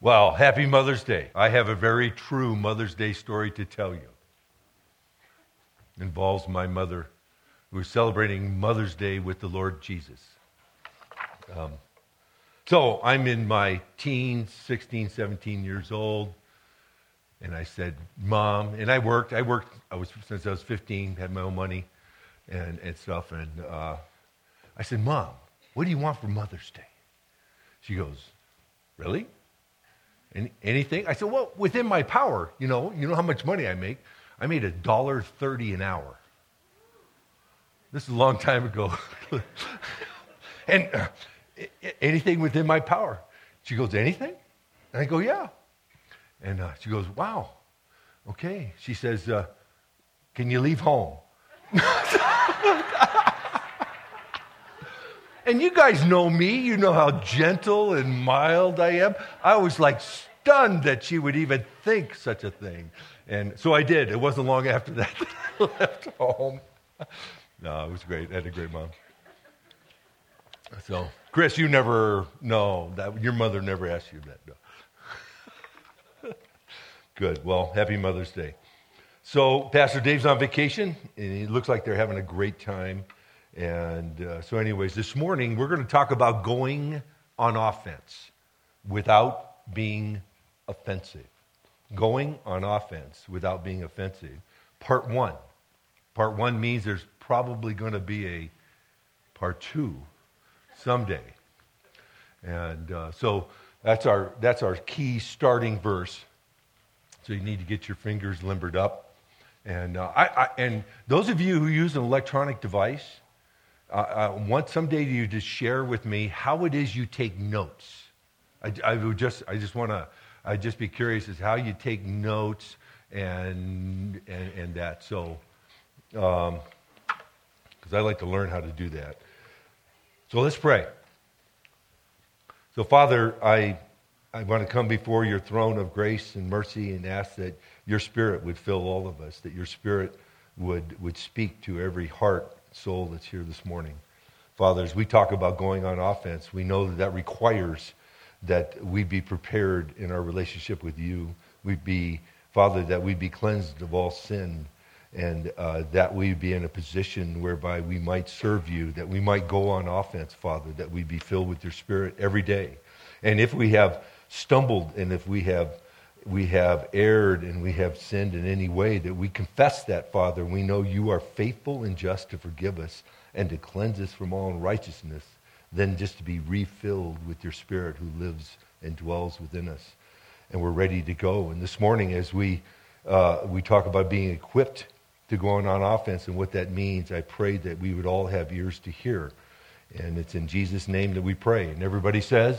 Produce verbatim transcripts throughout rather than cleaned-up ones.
Well, happy Mother's Day. I have a very true Mother's Day story to tell you. It involves my mother. We're celebrating Mother's Day with the Lord Jesus. Um, so I'm in my teens, sixteen, seventeen years old, and I said, Mom, and I worked. I worked I was since I was fifteen, had my own money and, and stuff, and uh, I said, Mom, what do you want for Mother's Day? She goes, really? Any, anything? I said, well, within my power, you know, you know how much money I make. I made a dollar thirty an hour. This is a long time ago. and uh, anything within my power. She goes, anything? And I go, yeah. And uh, she goes, wow. Okay. She says, uh, can you leave home? And you guys know me. You know how gentle and mild I am. I was like stunned that she would even think such a thing. And so I did. It wasn't long after that that I left home. No, it was great. I had a great mom. So, Chris, you never, no, that your mother never asked you that. No. Good. Well, happy Mother's Day. So, Pastor Dave's on vacation, and it looks like they're having a great time. And uh, so anyways, this morning we're going to talk about going on offense without being offensive. Going on offense without being offensive. Part one. Part one means there's probably going to be a part two someday. And uh, so that's our that's our key starting verse. So you need to get your fingers limbered up. And uh, I, I and those of you who use an electronic device, Uh, I want someday you to share with me how it is you take notes. I, I would just, I just want to, I'd just be curious as how you take notes and and, and that. So, because um, I like to learn how to do that. So let's pray. So Father, I I want to come before your throne of grace and mercy and ask that your Spirit would fill all of us, that your Spirit would would speak to every heart, soul that's here this morning. Father, as we talk about going on offense, we know that that requires that we be prepared in our relationship with you. We be, Father, that we be cleansed of all sin, and uh, that we be in a position whereby we might serve you, that we might go on offense, Father, that we be filled with your Spirit every day. And if we have stumbled, and if we have we have erred and we have sinned in any way, that we confess that, Father. We know you are faithful and just to forgive us and to cleanse us from all unrighteousness, then just to be refilled with your Spirit who lives and dwells within us. And we're ready to go. And this morning, as we uh, we talk about being equipped to go on offense and what that means, I pray that we would all have ears to hear. And it's in Jesus' name that we pray. And everybody says,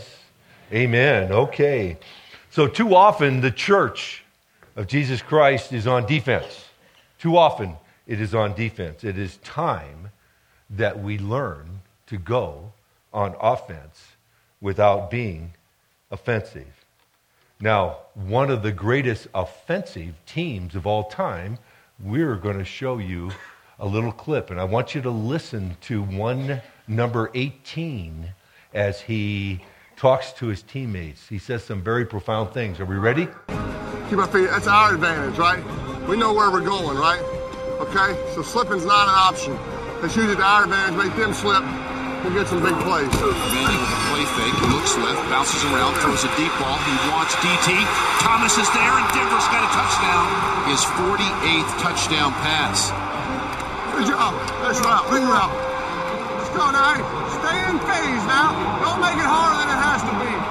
amen. Okay. So too often the church of Jesus Christ is on defense. Too often it is on defense. It is time that we learn to go on offense without being offensive. Now, one of the greatest offensive teams of all time, we're going to show you a little clip. And I want you to listen to one number eighteen as he talks to his teammates. He says some very profound things. Are we ready? Keep our feet. That's our advantage, right? We know where we're going, right? Okay? So slipping's not an option. Let's use it to our advantage, make them slip. We'll get some big plays. Manning with a play fake, looks left, bounces around, throws a deep ball. He wants D T. Thomas is there, and Denver's got a touchdown. His forty-eighth touchdown pass. Good job. That's right. Big route. Let's go now. Stay in phase now. Don't make it harder than it has to be.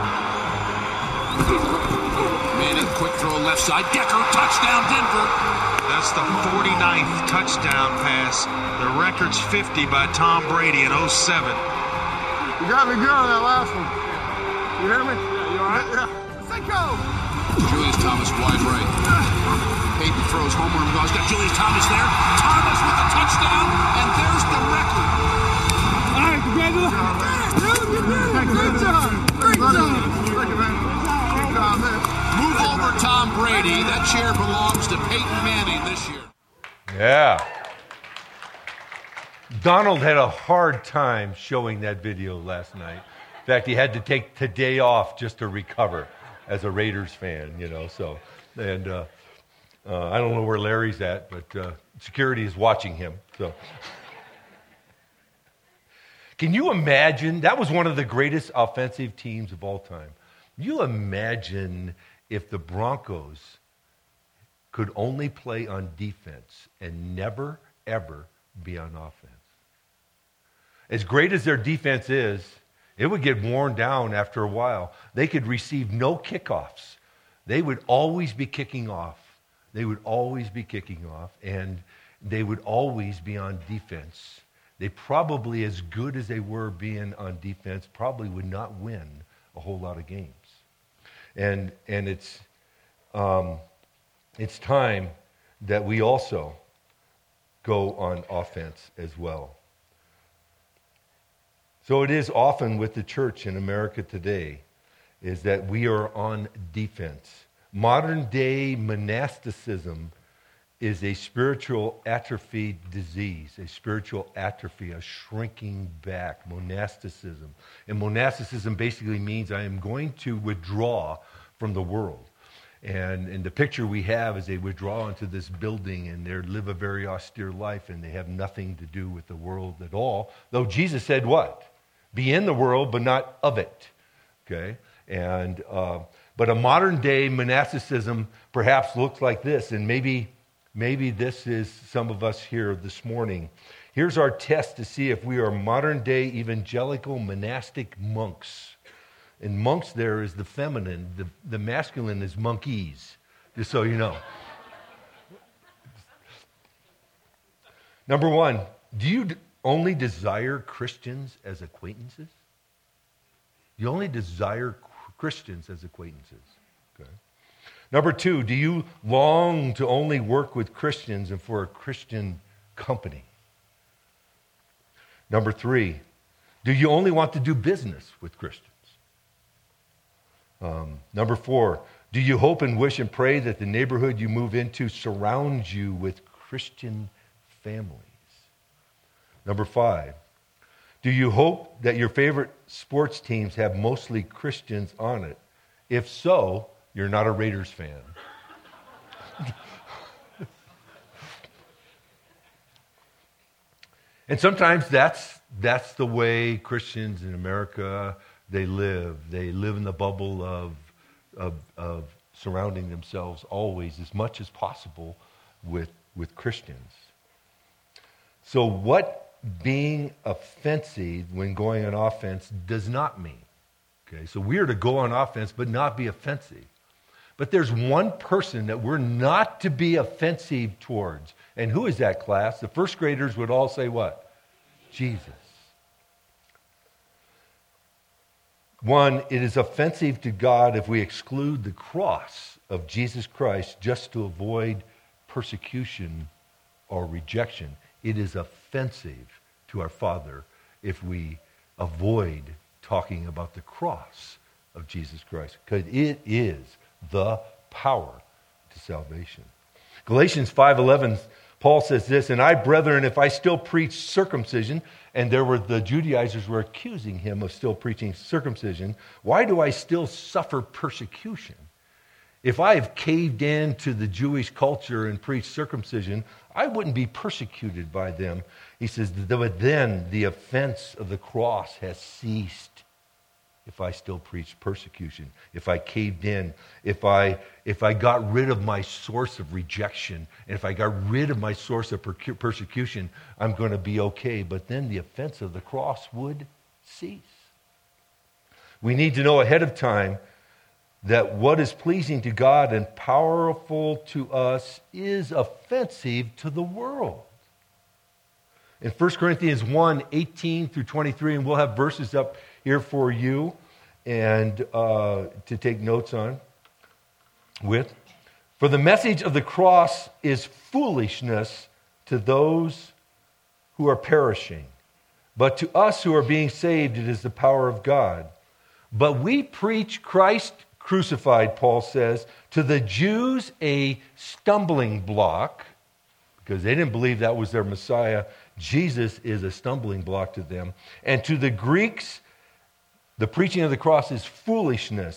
Manning, quick throw left side. Decker, touchdown Denver. That's the forty-ninth touchdown pass. The record's fifty by Tom Brady in oh seven. You got me good on that last one. You hear me? Yeah, you all right? Yeah. Let's go. Julius Thomas wide right. Peyton throws home run. He's got Julius Thomas there. Thomas with the touchdown, and there's the record. All right, congratulations. Great job. Great job. Thank you, man. Good job, man. Move over Tom Brady. That chair belongs to Peyton Manning this year. Yeah. Donald had a hard time showing that video last night. In fact, he had to take today off just to recover. as a Raiders fan, you know. So, and uh, uh, I don't know where Larry's at, but uh, security is watching him. So, can you imagine? That was one of the greatest offensive teams of all time. You imagine if the Broncos could only play on defense and never, ever be on offense. As great as their defense is, it would get worn down after a while. They could receive no kickoffs. They would always be kicking off. They would always be kicking off, and they would always be on defense. They probably, as good as they were being on defense, probably would not win a whole lot of games. And and it's um, it's time that we also go on offense as well. So it is often with the church in America today, is that we are on defense. Modern day monasticism is a spiritual atrophy disease, a spiritual atrophy, a shrinking back, monasticism. And monasticism basically means I am going to withdraw from the world. And, and the picture we have is they withdraw into this building and they live a very austere life and they have nothing to do with the world at all. Though Jesus said what? Be in the world, but not of it. Okay? And uh, but a modern day monasticism perhaps looks like this, and maybe maybe this is some of us here this morning. Here's our test to see if we are modern day evangelical monastic monks. And monks there is the feminine, the, the masculine is monkeys, just so you know. Number one, do you only desire Christians as acquaintances? You only desire Christians as acquaintances. Okay. Number two, do you long to only work with Christians and for a Christian company? Number three, do you only want to do business with Christians? Um, number four, do you hope and wish and pray that the neighborhood you move into surrounds you with Christian families? Number five, do you hope that your favorite sports teams have mostly Christians on it? If so, you're not a Raiders fan. And sometimes that's that's the way Christians in America, they live. They live in the bubble of, of, of surrounding themselves always as much as possible with, with Christians. So what being offensive when going on offense does not mean. Okay, so we are to go on offense but not be offensive. But there's one person that we're not to be offensive towards. And who is that, class? The first graders would all say what? Jesus. One, it is offensive to God if we exclude the cross of Jesus Christ just to avoid persecution or rejection. It is offensive to our Father if we avoid talking about the cross of Jesus Christ, because it is the power to salvation. Galatians five eleven, Paul says this, and I, brethren, if I still preach circumcision, and there were the Judaizers were accusing him of still preaching circumcision, why do I still suffer persecution? If I have caved in to the Jewish culture and preached circumcision, I wouldn't be persecuted by them. He says, but then the offense of the cross has ceased if I still preach persecution, if I caved in, if I if I got rid of my source of rejection, and if I got rid of my source of per- persecution, I'm going to be okay. But then the offense of the cross would cease. We need to know ahead of time that what is pleasing to God and powerful to us is offensive to the world. In First Corinthians one, eighteen through twenty-three, and we'll have verses up here for you and uh, to take notes on with. For the message of the cross is foolishness to those who are perishing, but to us who are being saved it is the power of God. But we preach Christ crucified, Paul says, to the Jews a stumbling block, because they didn't believe that was their Messiah. Jesus is a stumbling block to them. And to the Greeks, the preaching of the cross is foolishness.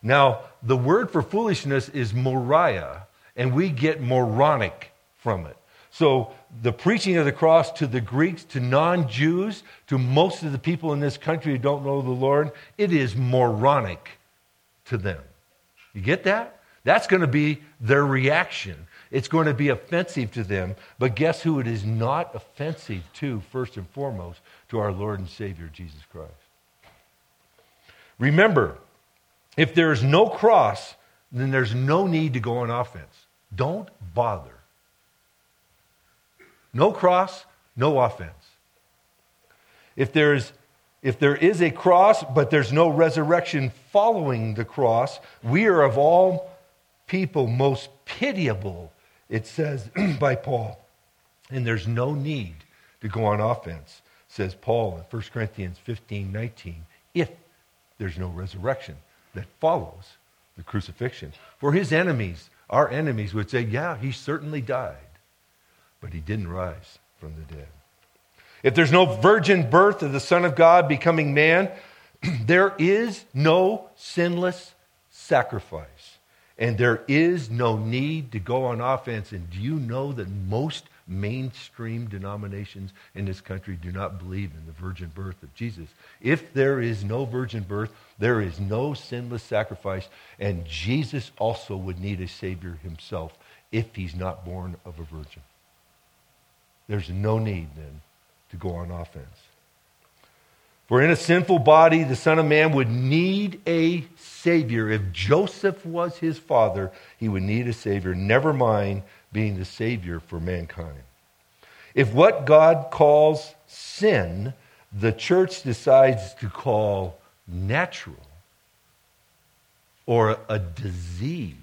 Now, the word for foolishness is moria, and we get moronic from it. So the preaching of the cross to the Greeks, to non-Jews, to most of the people in this country who don't know the Lord, it is moronic to them. You get that? That's going to be their reaction. It's going to be offensive to them. But guess who it is not offensive to, first and foremost? To our Lord and Savior, Jesus Christ. Remember, if there is no cross, then there's no need to go on offense. Don't bother. No cross, no offense. If there is, if there is a cross, but there's no resurrection following the cross, we are of all people most pitiable, it says by Paul. And there's no need to go on offense, says Paul in First Corinthians fifteen nineteen, if there's no resurrection that follows the crucifixion. For his enemies, our enemies, would say, yeah, he certainly died, but he didn't rise from the dead. If there's no virgin birth of the Son of God becoming man, there is no sinless sacrifice. And there is no need to go on offense. And do you know that most mainstream denominations in this country do not believe in the virgin birth of Jesus? If there is no virgin birth, there is no sinless sacrifice. And Jesus also would need a Savior himself if he's not born of a virgin. There's no need then to go on offense. For in a sinful body, the Son of Man would need a Savior. If Joseph was his father, he would need a Savior, never mind being the Savior for mankind. If what God calls sin, the church decides to call natural or a disease,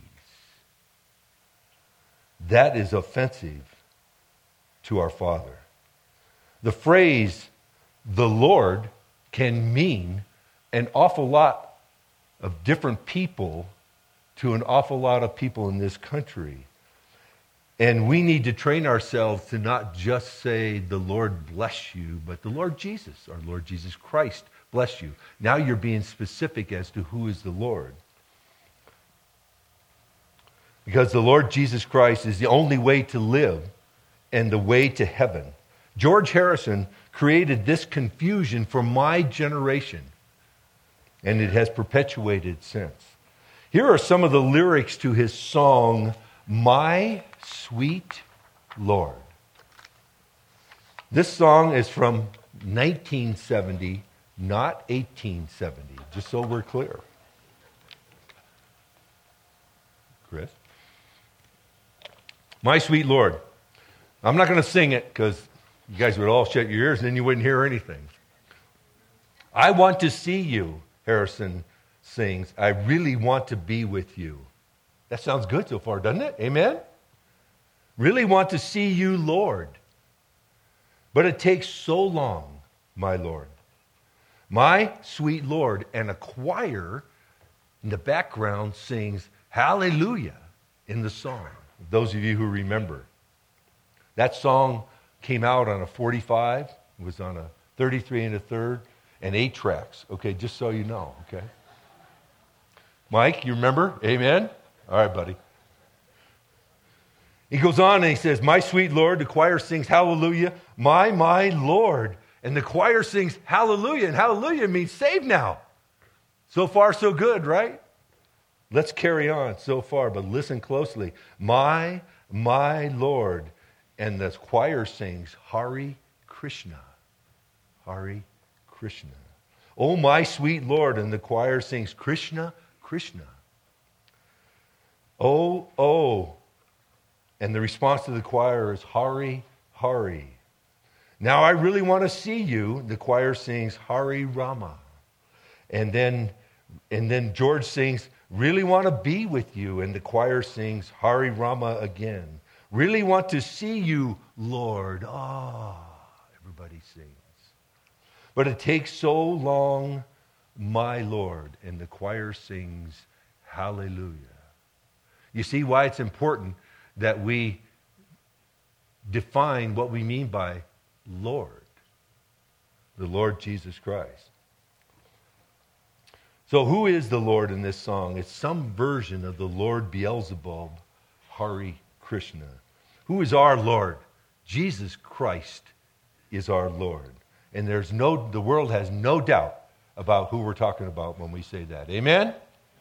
that is offensive to our Father. The phrase, the Lord, can mean an awful lot of different people to an awful lot of people in this country. And we need to train ourselves to not just say, the Lord bless you, but the Lord Jesus, our Lord Jesus Christ, bless you. Now you're being specific as to who is the Lord. Because the Lord Jesus Christ is the only way to live and the way to heaven. George Harrison created this confusion for my generation, and it has perpetuated since. Here are some of the lyrics to his song, My Sweet Lord. This song is from nineteen seventy, not eighteen seventy, just so we're clear. Chris? My Sweet Lord. I'm not going to sing it because you guys would all shut your ears and then you wouldn't hear anything. I want to see you, Harrison sings. I really want to be with you. That sounds good so far, doesn't it? Amen? Really want to see you, Lord. But it takes so long, my Lord. My sweet Lord. And a choir in the background sings hallelujah in the song. Those of you who remember. That song came out on a forty-five, it was on a thirty-three and a third, and eight tracks. Okay, just so you know, okay? Mike, you remember? Amen? All right, buddy. He goes on and he says, my sweet Lord, the choir sings hallelujah, my, my Lord. And the choir sings hallelujah, and hallelujah means save now. So far, so good, right? Let's carry on so far, but listen closely. My, my Lord. And the choir sings Hare Krishna. Hare Krishna. Oh, my sweet Lord. And the choir sings Krishna, Krishna. Oh, oh. And the response to the choir is Hare, Hare. Now I really want to see you. The choir sings Hare Rama. And then, and then George sings, really want to be with you. And the choir sings Hare Rama again. Really want to see you, Lord. Ah, everybody sings. But it takes so long, my Lord. And the choir sings hallelujah. You see why it's important that we define what we mean by Lord. The Lord Jesus Christ. So who is the Lord in this song? It's some version of the Lord Beelzebub, Hare Krishna. Who is our Lord? Jesus Christ is our Lord. And there's no, the world has no doubt about who we're talking about when we say that. Amen?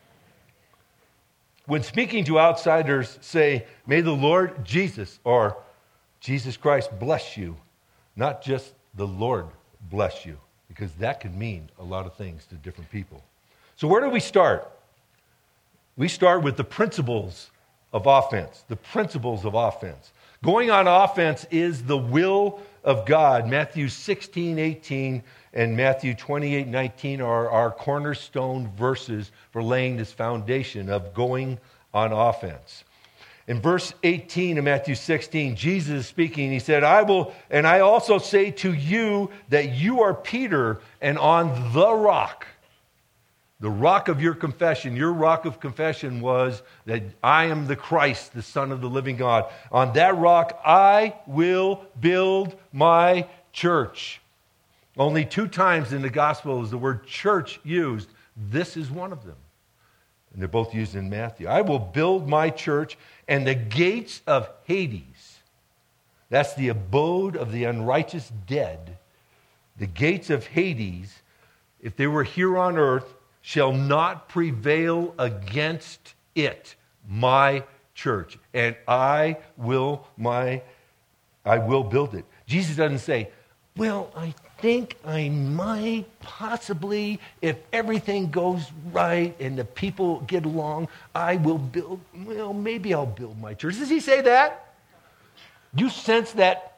When speaking to outsiders, say, may the Lord Jesus or Jesus Christ bless you, not just the Lord bless you, because that could mean a lot of things to different people. So where do we start? We start with the principles of offense, the principles of offense. Going on offense is the will of God. Matthew sixteen eighteen and Matthew twenty-eight nineteen are our cornerstone verses for laying this foundation of going on offense. In verse eighteen of Matthew sixteen, Jesus is speaking. He said, I will, and I also say to you that you are Peter, and on the rock, the rock of your confession, your rock of confession was that I am the Christ, the Son of the living God. On that rock, I will build my church. Only two times in the gospel is the word church used. This is one of them. And they're both used in Matthew. I will build my church, and the gates of Hades, that's the abode of the unrighteous dead, the gates of Hades, if they were here on earth, shall not prevail against it, my church. And I will my I will build it. Jesus doesn't say, well, I think I might possibly, if everything goes right and the people get along, I will build, well, maybe I'll build my church. Does he say that? You sense that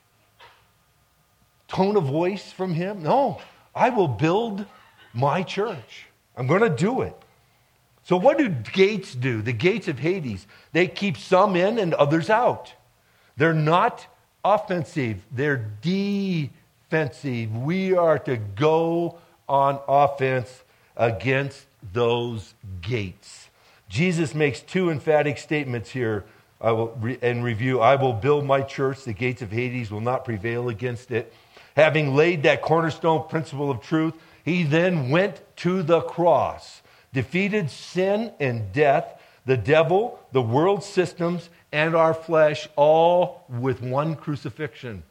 tone of voice from him? No, I will build my church. I'm going to do it. So what do gates do? The gates of Hades, they keep some in and others out. They're not offensive. They're defensive. We are to go on offense against those gates. Jesus makes two emphatic statements here I will re- and review. I will build my church. The gates of Hades will not prevail against it. Having laid that cornerstone principle of truth, he then went to the cross, defeated sin and death, the devil, the world systems, and our flesh, all with one crucifixion.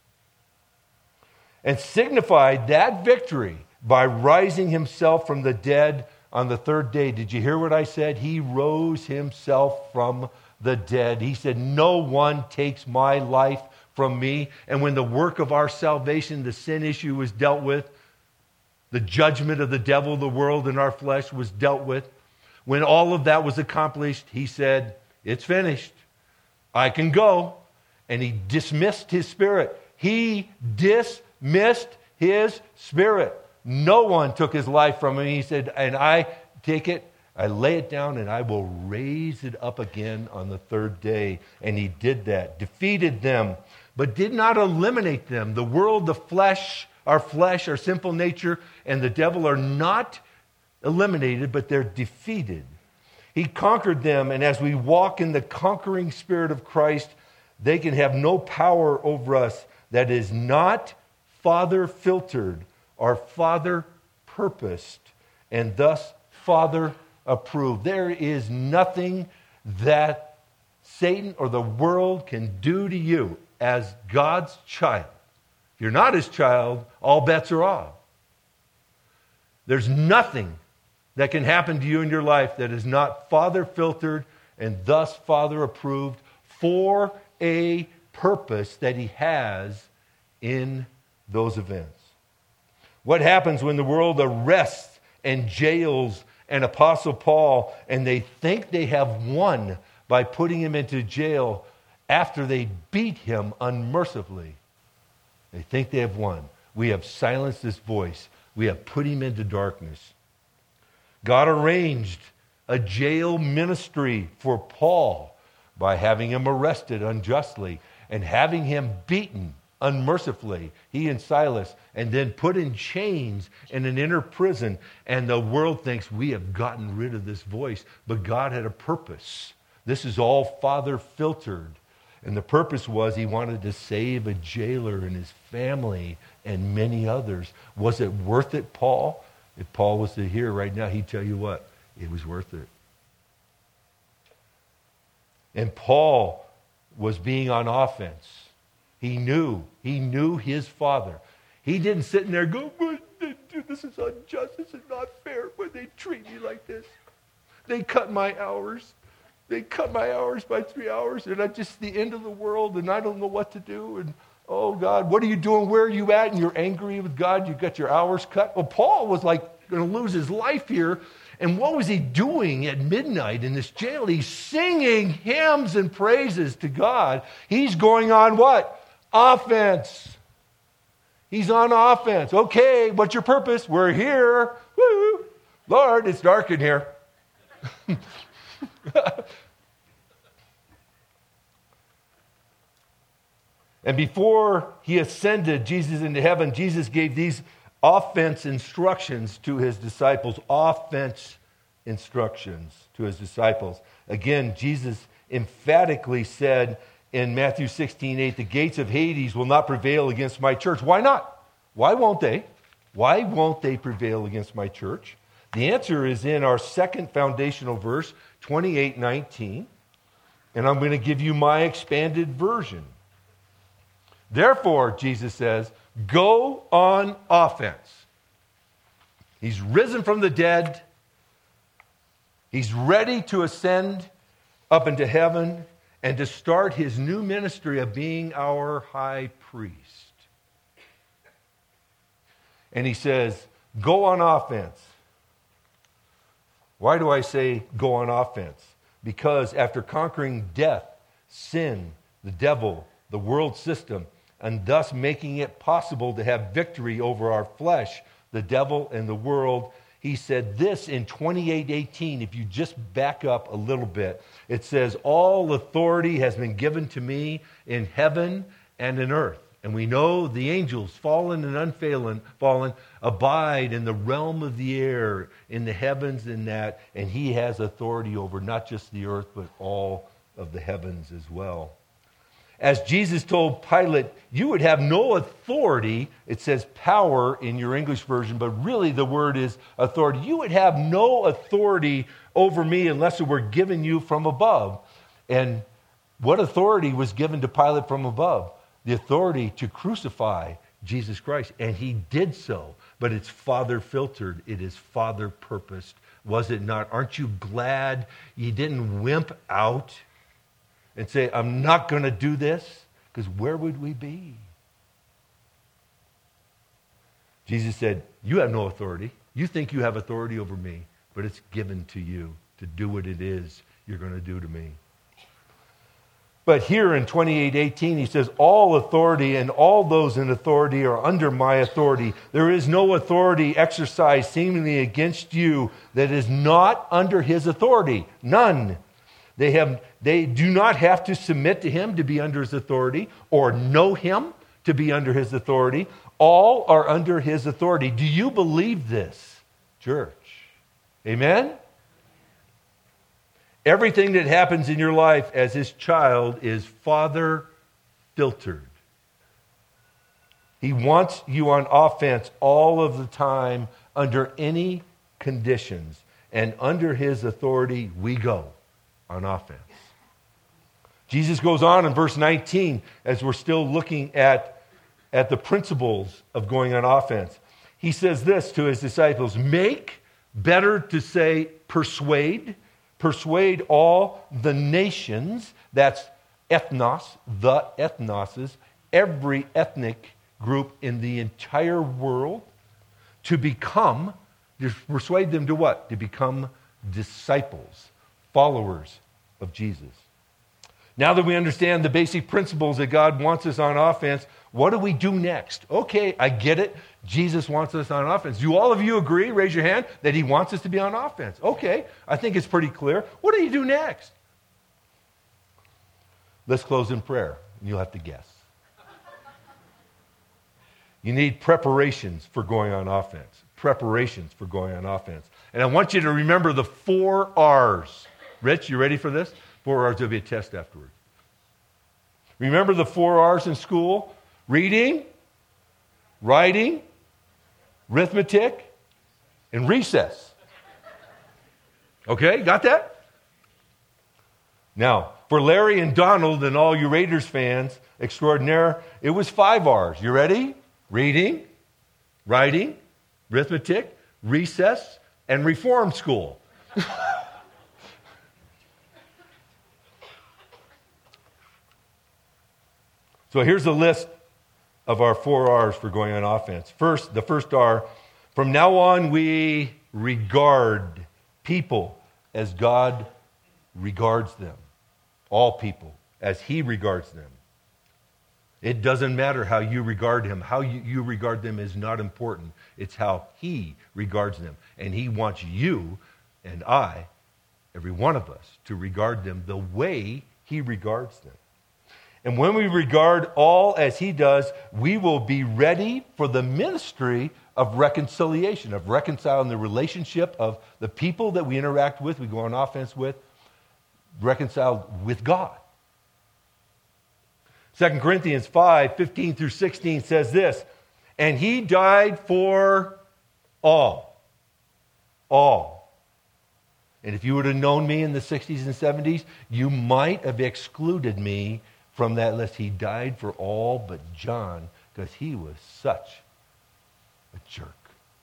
And signified that victory by rising himself from the dead on the third day. Did you hear what I said? He rose himself from the dead. He said, no one takes my life from me. And when the work of our salvation, the sin issue was dealt with, the judgment of the devil, the world, and our flesh was dealt with. When all of that was accomplished, he said, it's finished. I can go. And he dismissed his spirit. He dismissed his spirit. No one took his life from him. He said, and I take it, I lay it down, and I will raise it up again on the third day. And he did that, defeated them, but did not eliminate them. The world, the flesh, our flesh, our sinful nature, and the devil are not eliminated, but they're defeated. He conquered them, and as we walk in the conquering spirit of Christ, they can have no power over us that is not Father-filtered or Father-purposed, and thus Father-approved. There is nothing that Satan or the world can do to you as God's child. If you're not his child, all bets are off. There's nothing that can happen to you in your life that is not Father-filtered and thus Father-approved for a purpose that he has in those events. What happens when the world arrests and jails an Apostle Paul and they think they have won by putting him into jail after they beat him unmercifully? They think they have won. We have silenced his voice. We have put him into darkness. God arranged a jail ministry for Paul by having him arrested unjustly and having him beaten unmercifully, he and Silas, and then put in chains in an inner prison. And the world thinks we have gotten rid of this voice, but God had a purpose. This is all Father-filtered. And the purpose was he wanted to save a jailer and his family and many others. Was it worth it, Paul? If Paul was to hear right now, he'd tell you what? It was worth it. And Paul was being on offense. He knew. He knew his Father. He didn't sit in there and go, this is unjust. This is not fair when they treat me like this. They cut my hours. They cut my hours by three hours, and it's just the end of the world, and I don't know what to do. And, oh, God, what are you doing? Where are you at? And you're angry with God. You got your hours cut. Well, Paul was like going to lose his life here. And what was he doing at midnight in this jail? He's singing hymns and praises to God. He's going on what? Offense. He's on offense. Okay, what's your purpose? We're here. Woo! Lord, it's dark in here. And before he ascended Jesus into heaven, Jesus gave these offense instructions to his disciples. Offense instructions to his disciples. Again, Jesus emphatically said in Matthew sixteen eight, the gates of Hades will not prevail against my church. Why not? Why won't they? Why won't they prevail against my church? The answer is in our second foundational verse, twenty-eight nineteen. And I'm going to give you my expanded version. Therefore, Jesus says, go on offense. He's risen from the dead. He's ready to ascend up into heaven and to start his new ministry of being our high priest. And he says, go on offense. Why do I say go on offense? Because after conquering death, sin, the devil, the world system, and thus making it possible to have victory over our flesh, the devil, and the world, he said this in twenty-eight eighteen. If you just back up a little bit, it says, all authority has been given to me in heaven and in earth. And we know the angels, fallen and unfallen, fallen, abide in the realm of the air, in the heavens and that, and he has authority over not just the earth, but all of the heavens as well. As Jesus told Pilate, you would have no authority. It says power in your English version, but really the word is authority. You would have no authority over me unless it were given you from above. And what authority was given to Pilate from above? The authority to crucify Jesus Christ. And he did so, but it's Father filtered. It is Father purposed. Was it not? Aren't you glad you didn't wimp out and say, I'm not going to do this? Because where would we be? Jesus said, you have no authority. You think you have authority over me, but it's given to you to do what it is you're going to do to me. But here in twenty-eight eighteen, he says, all authority and all those in authority are under my authority. There is no authority exercised seemingly against you that is not under his authority. None. They have, they do not have to submit to him to be under his authority or know him to be under his authority. All are under his authority. Do you believe this, church? Amen? Everything that happens in your life as his child is Father filtered. He wants you on offense all of the time under any conditions. And under his authority, we go on offense. Jesus goes on in verse nineteen, as we're still looking at, at the principles of going on offense. He says this to his disciples, make, better to say persuade, persuade all the nations, that's ethnos, the ethnoses, every ethnic group in the entire world, to become, to persuade them to what? To become disciples, followers of Jesus. Now that we understand the basic principles that God wants us on offense, what do we do next? Okay, I get it. Jesus wants us on offense. Do all of you agree, raise your hand, that he wants us to be on offense? Okay, I think it's pretty clear. What do you do next? Let's close in prayer, and you'll have to guess. You need preparations for going on offense. Preparations for going on offense. And I want you to remember the four R's. Rich, you ready for this? Four R's, there'll be a test afterward. Remember the four R's in school? Reading, writing, arithmetic, and recess. Okay, got that? Now, for Larry and Donald and all you Raiders fans extraordinaire, it was five R's. You ready? Reading, writing, arithmetic, recess, and reform school. So here's a list of our four R's for going on offense. First, the first R, from now on we regard people as God regards them. All people as He regards them. It doesn't matter how you regard Him. How you, you regard them is not important. It's how He regards them. And He wants you and I, every one of us, to regard them the way He regards them. And when we regard all as He does, we will be ready for the ministry of reconciliation, of reconciling the relationship of the people that we interact with, we go on offense with, reconciled with God. Second Corinthians five, fifteen through sixteen says this, and He died for all. All. And if you would have known me in the sixties and seventies, you might have excluded me from that list. He died for all but John because he was such a jerk.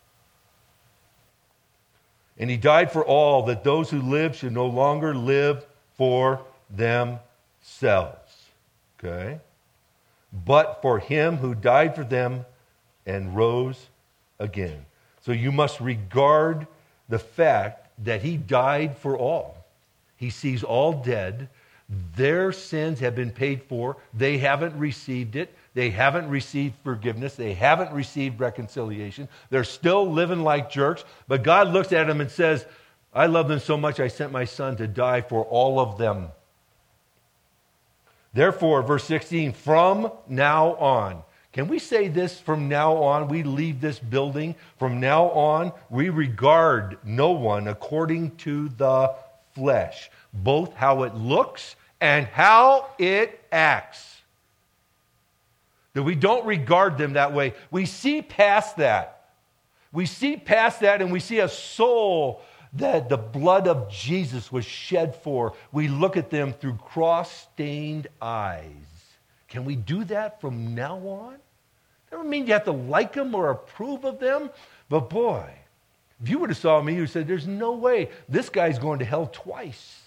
And He died for all, that those who live should no longer live for themselves. Okay? But for Him who died for them and rose again. So you must regard the fact that He died for all. He sees all dead. Their sins have been paid for. They haven't received it. They haven't received forgiveness. They haven't received reconciliation. They're still living like jerks. But God looks at them and says, I love them so much I sent my Son to die for all of them. Therefore, verse sixteen, from now on. Can we say this from now on? We leave this building. From now on, we regard no one according to the flesh, both how it looks and how it acts. That we don't regard them that way. We see past that. We see past that and we see a soul that the blood of Jesus was shed for. We look at them through cross-stained eyes. Can we do that from now on? Doesn't mean you have to like them or approve of them, but boy, if you would have saw me, you would say, there's no way. This guy's going to hell twice.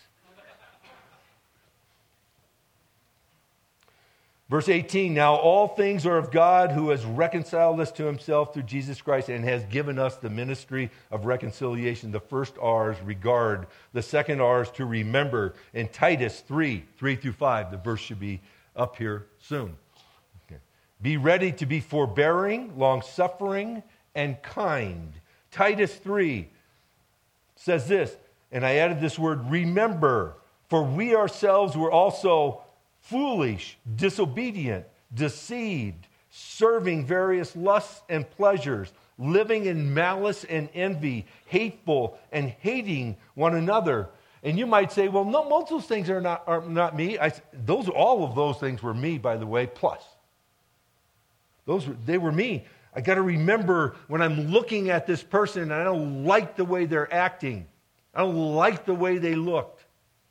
Verse eighteen, now all things are of God who has reconciled us to Himself through Jesus Christ and has given us the ministry of reconciliation. The first R is regard. The second R is to remember. In Titus three, three through five, the verse should be up here soon. Okay. Be ready to be forbearing, long-suffering, and kind. Titus three says this, and I added this word, remember, for we ourselves were also foolish, disobedient, deceived, serving various lusts and pleasures, living in malice and envy, hateful and hating one another. And you might say, well, no, most of those things are not, are not me. I, those, all of those things were me, by the way, plus. Those were, they were me. I got to remember when I'm looking at this person and I don't like the way they're acting. I don't like the way they looked.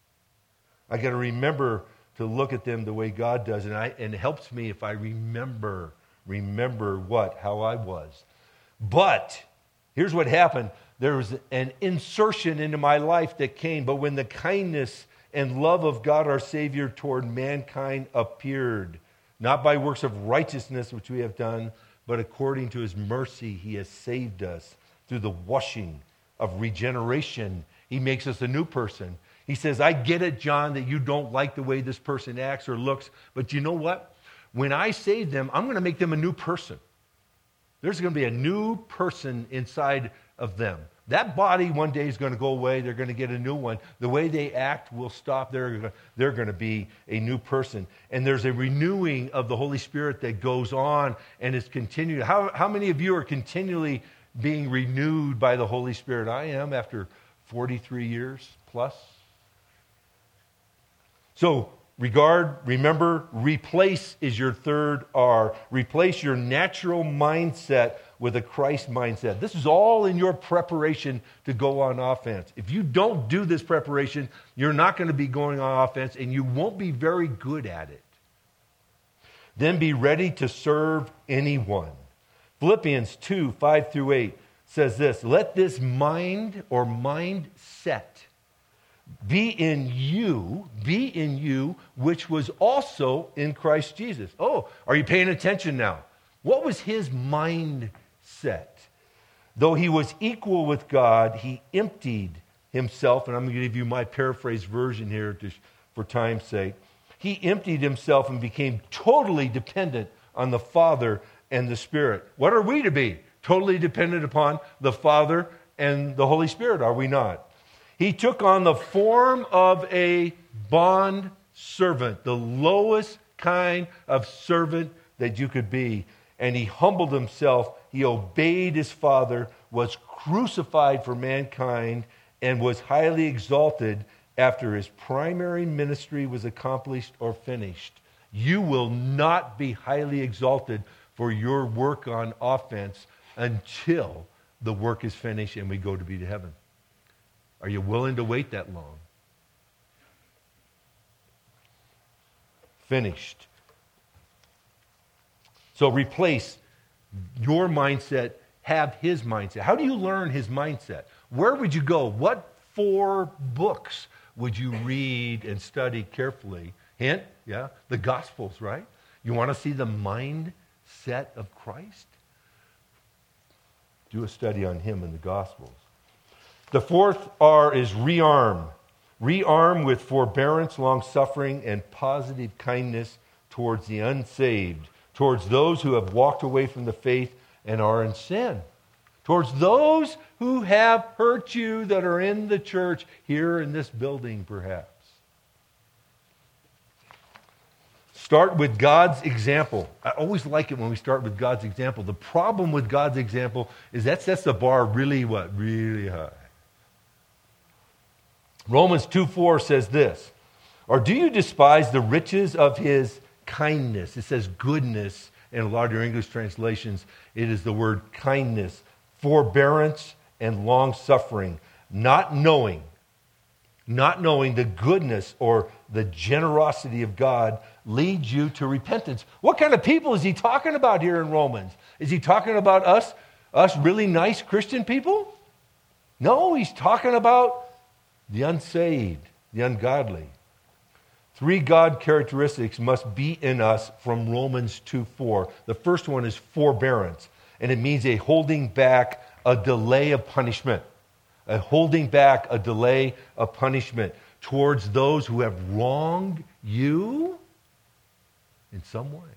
I got to remember to look at them the way God does. And, I, and it helps me if I remember, remember what, how I was. But here's what happened. There was an insertion into my life that came. But when the kindness and love of God our Savior toward mankind appeared, not by works of righteousness which we have done, but according to His mercy He has saved us through the washing of regeneration. He makes us a new person. He says, I get it, John, that you don't like the way this person acts or looks, but you know what? When I save them, I'm going to make them a new person. There's going to be a new person inside of them. That body one day is going to go away. They're going to get a new one. The way they act will stop. They're, they're going to be a new person. And there's a renewing of the Holy Spirit that goes on and is continued. How, how many of you are continually being renewed by the Holy Spirit? I am after forty-three years plus. So Regard, remember, replace is your third R. Replace your natural mindset with a Christ mindset. This is all in your preparation to go on offense. If you don't do this preparation, you're not going to be going on offense, and you won't be very good at it. Then be ready to serve anyone. Philippians two, five through eight says this, let this mind or mindset be in you, be in you, which was also in Christ Jesus. Oh, are you paying attention now? What was his mindset? Though he was equal with God, he emptied himself, and I'm going to give you my paraphrase version here to, for time's sake. He emptied himself and became totally dependent on the Father and the Spirit. What are we to be? Totally dependent upon the Father and the Holy Spirit, are we not? He took on the form of a bond servant, the lowest kind of servant that you could be. And he humbled himself. He obeyed his Father, was crucified for mankind, and was highly exalted after his primary ministry was accomplished or finished. You will not be highly exalted for your work on offense until the work is finished and we go to be to heaven. Are you willing to wait that long? Finished. So replace your mindset, have his mindset. How do you learn his mindset? Where would you go? What four books would you read and study carefully? Hint, yeah, the Gospels, right? You want to see the mindset of Christ? Do a study on him in the Gospels. The fourth R is rearm. Rearm with forbearance, long-suffering, and positive kindness towards the unsaved, towards those who have walked away from the faith and are in sin, towards those who have hurt you that are in the church here in this building, perhaps. Start with God's example. I always like it when we start with God's example. The problem with God's example is that sets the bar really what? Really high. Romans two four says this, or do you despise the riches of his kindness? It says goodness in a lot of your English translations. It is the word kindness, forbearance, and long-suffering, not knowing, not knowing the goodness or the generosity of God leads you to repentance. What kind of people is he talking about here in Romans? Is he talking about us, us really nice Christian people? No, he's talking about the unsaved, the ungodly. Three God characteristics must be in us from Romans two four. The first one is forbearance, and it means a holding back, a delay of punishment. A holding back, a delay of punishment towards those who have wronged you in some way.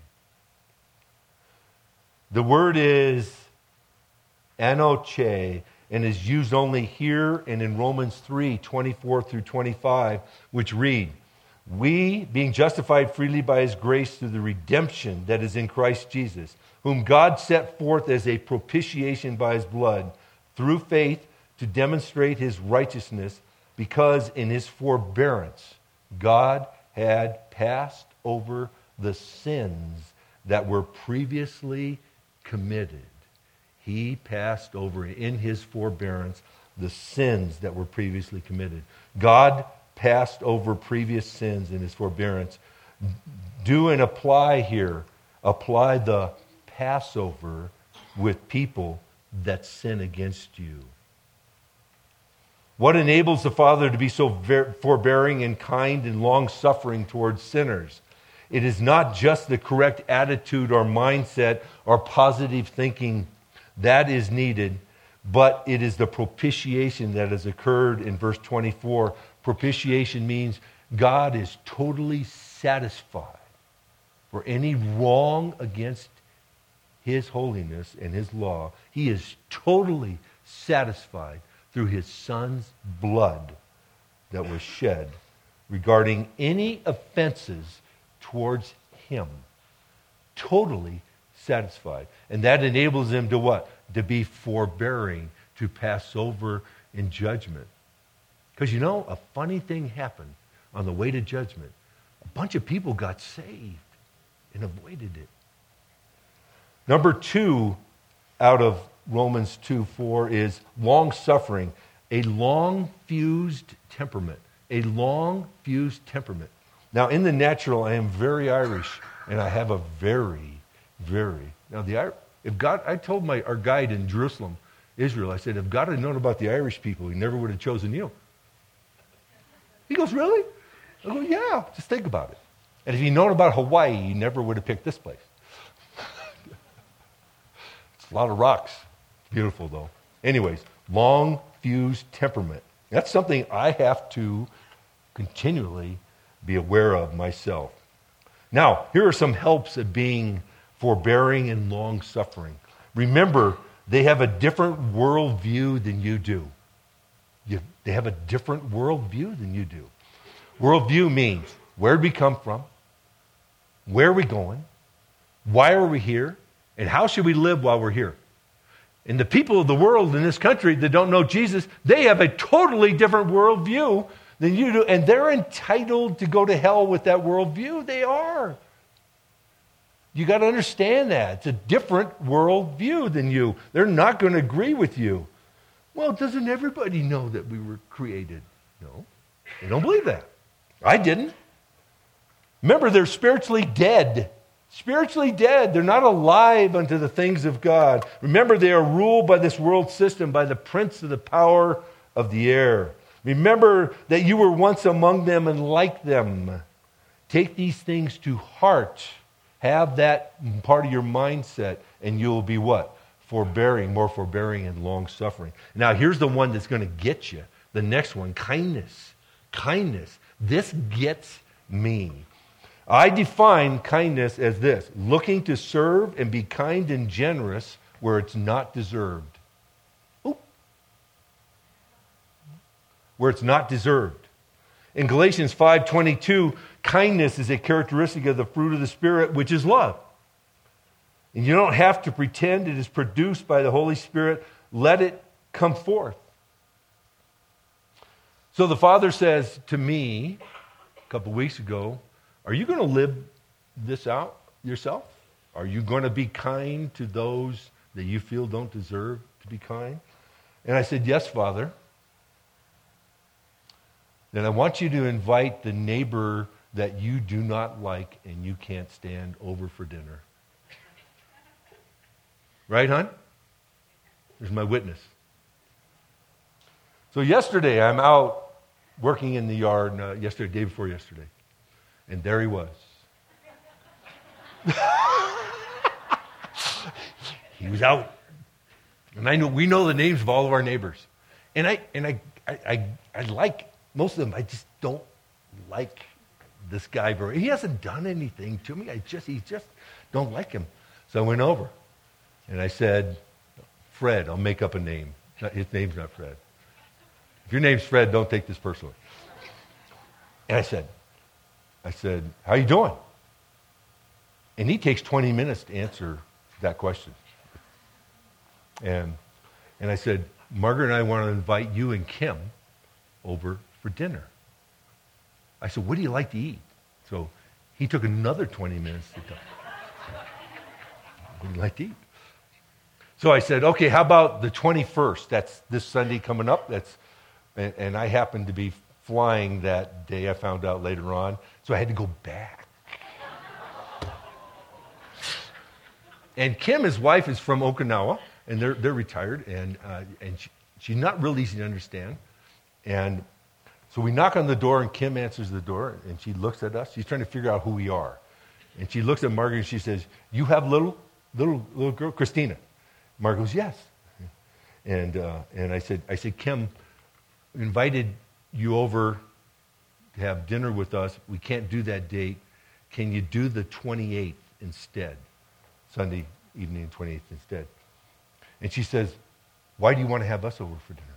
The word is anoche, and is used only here and in Romans three twenty-four through twenty-five, which read, we, being justified freely by his grace through the redemption that is in Christ Jesus, whom God set forth as a propitiation by his blood, through faith to demonstrate his righteousness, because in his forbearance God had passed over the sins that were previously committed. He passed over in his forbearance the sins that were previously committed. God passed over previous sins in his forbearance. Do and apply here, apply the Passover with people that sin against you. What enables the Father to be so forbearing and kind and long-suffering towards sinners? It is not just the correct attitude or mindset or positive thinking that is needed, but it is the propitiation that has occurred in verse twenty-four. Propitiation means God is totally satisfied for any wrong against his holiness and his law. He is totally satisfied through his Son's blood that was shed regarding any offenses towards him. Totally satisfied. And that enables him to what? To be forbearing, to pass over in judgment. Because you know, a funny thing happened on the way to judgment. a bunch of people got saved and avoided it. Number two out of Romans two four is long-suffering, a long-fused temperament. A long-fused temperament. Now, in the natural, I am very Irish, and I have a very, very... Now, the if God... I told my our guide in Jerusalem, Israel, I said, if God had known about the Irish people, he never would have chosen you. He goes, really? I go, yeah, just think about it. And if he'd known about Hawaii, he never would have picked this place. It's a lot of rocks. It's beautiful, though. Anyways, long-fused temperament. That's something I have to continually be aware of myself. Now, here are some helps of being forbearing and long-suffering. Remember, they have a different worldview than you do. You, they have a different worldview than you do. Worldview means, where did we come from? Where are we going? Why are we here? And how should we live while we're here? And the people of the world in this country that don't know Jesus, they have a totally different worldview than you do. And they're entitled to go to hell with that worldview. They are. You got to understand that. It's a different worldview than you. They're not going to agree with you. Well, doesn't everybody know that we were created? No. They don't believe that. I didn't. Remember, they're spiritually dead. Spiritually dead. They're not alive unto the things of God. Remember, they are ruled by this world system, by the prince of the power of the air. Remember that you were once among them and like them. Take these things to heart. Have that part of your mindset, and you'll be what? Forbearing, more forbearing and long-suffering. Now, here's the one that's going to get you. The next one, kindness. Kindness. This gets me. I define kindness as this: looking to serve and be kind and generous where it's not deserved. Ooh. Where it's not deserved. In Galatians five twenty-two, kindness is a characteristic of the fruit of the Spirit, which is love. And you don't have to pretend it is produced by the Holy Spirit. Let it come forth. So the Father says to me a couple weeks ago, are you going to live this out yourself? Are you going to be kind to those that you feel don't deserve to be kind? And I said, yes, Father. Then I want you to invite the neighbor that you do not like and you can't stand over for dinner. Right, hon? There's my witness. So yesterday, I'm out working in the yard, uh, yesterday, day before yesterday. And there he was. He was out. And I know we know the names of all of our neighbors. And I and I I, I, I like most of them. I just don't like this guy very. He hasn't done anything to me. I just he just don't like him. So I went over and I said, Fred, I'll make up a name. His name's not Fred. If your name's Fred, don't take this personally. And I said, I said, how you doing? And he takes twenty minutes to answer that question. And and I said, Margaret and I want to invite you and Kim over for dinner. I said, what do you like to eat? So he took another twenty minutes to talk. What do you like to eat? So I said, okay, how about the twenty-first? That's this Sunday coming up. That's and, and I happened to be flying that day, I found out later on. So I had to go back. And Kim, his wife, is from Okinawa, and they're they're retired, and uh, and she, she's not real easy to understand. And so we knock on the door, and Kim answers the door, and she looks at us. She's trying to figure out who we are. And she looks at Margaret, and she says, you have little little little girl, Christina? Margaret goes, yes. And uh, and I said, I said, Kim, we invited you over to have dinner with us. We can't do that date. Can you do the twenty-eighth instead? Sunday evening, twenty-eighth instead. And she says, why do you want to have us over for dinner?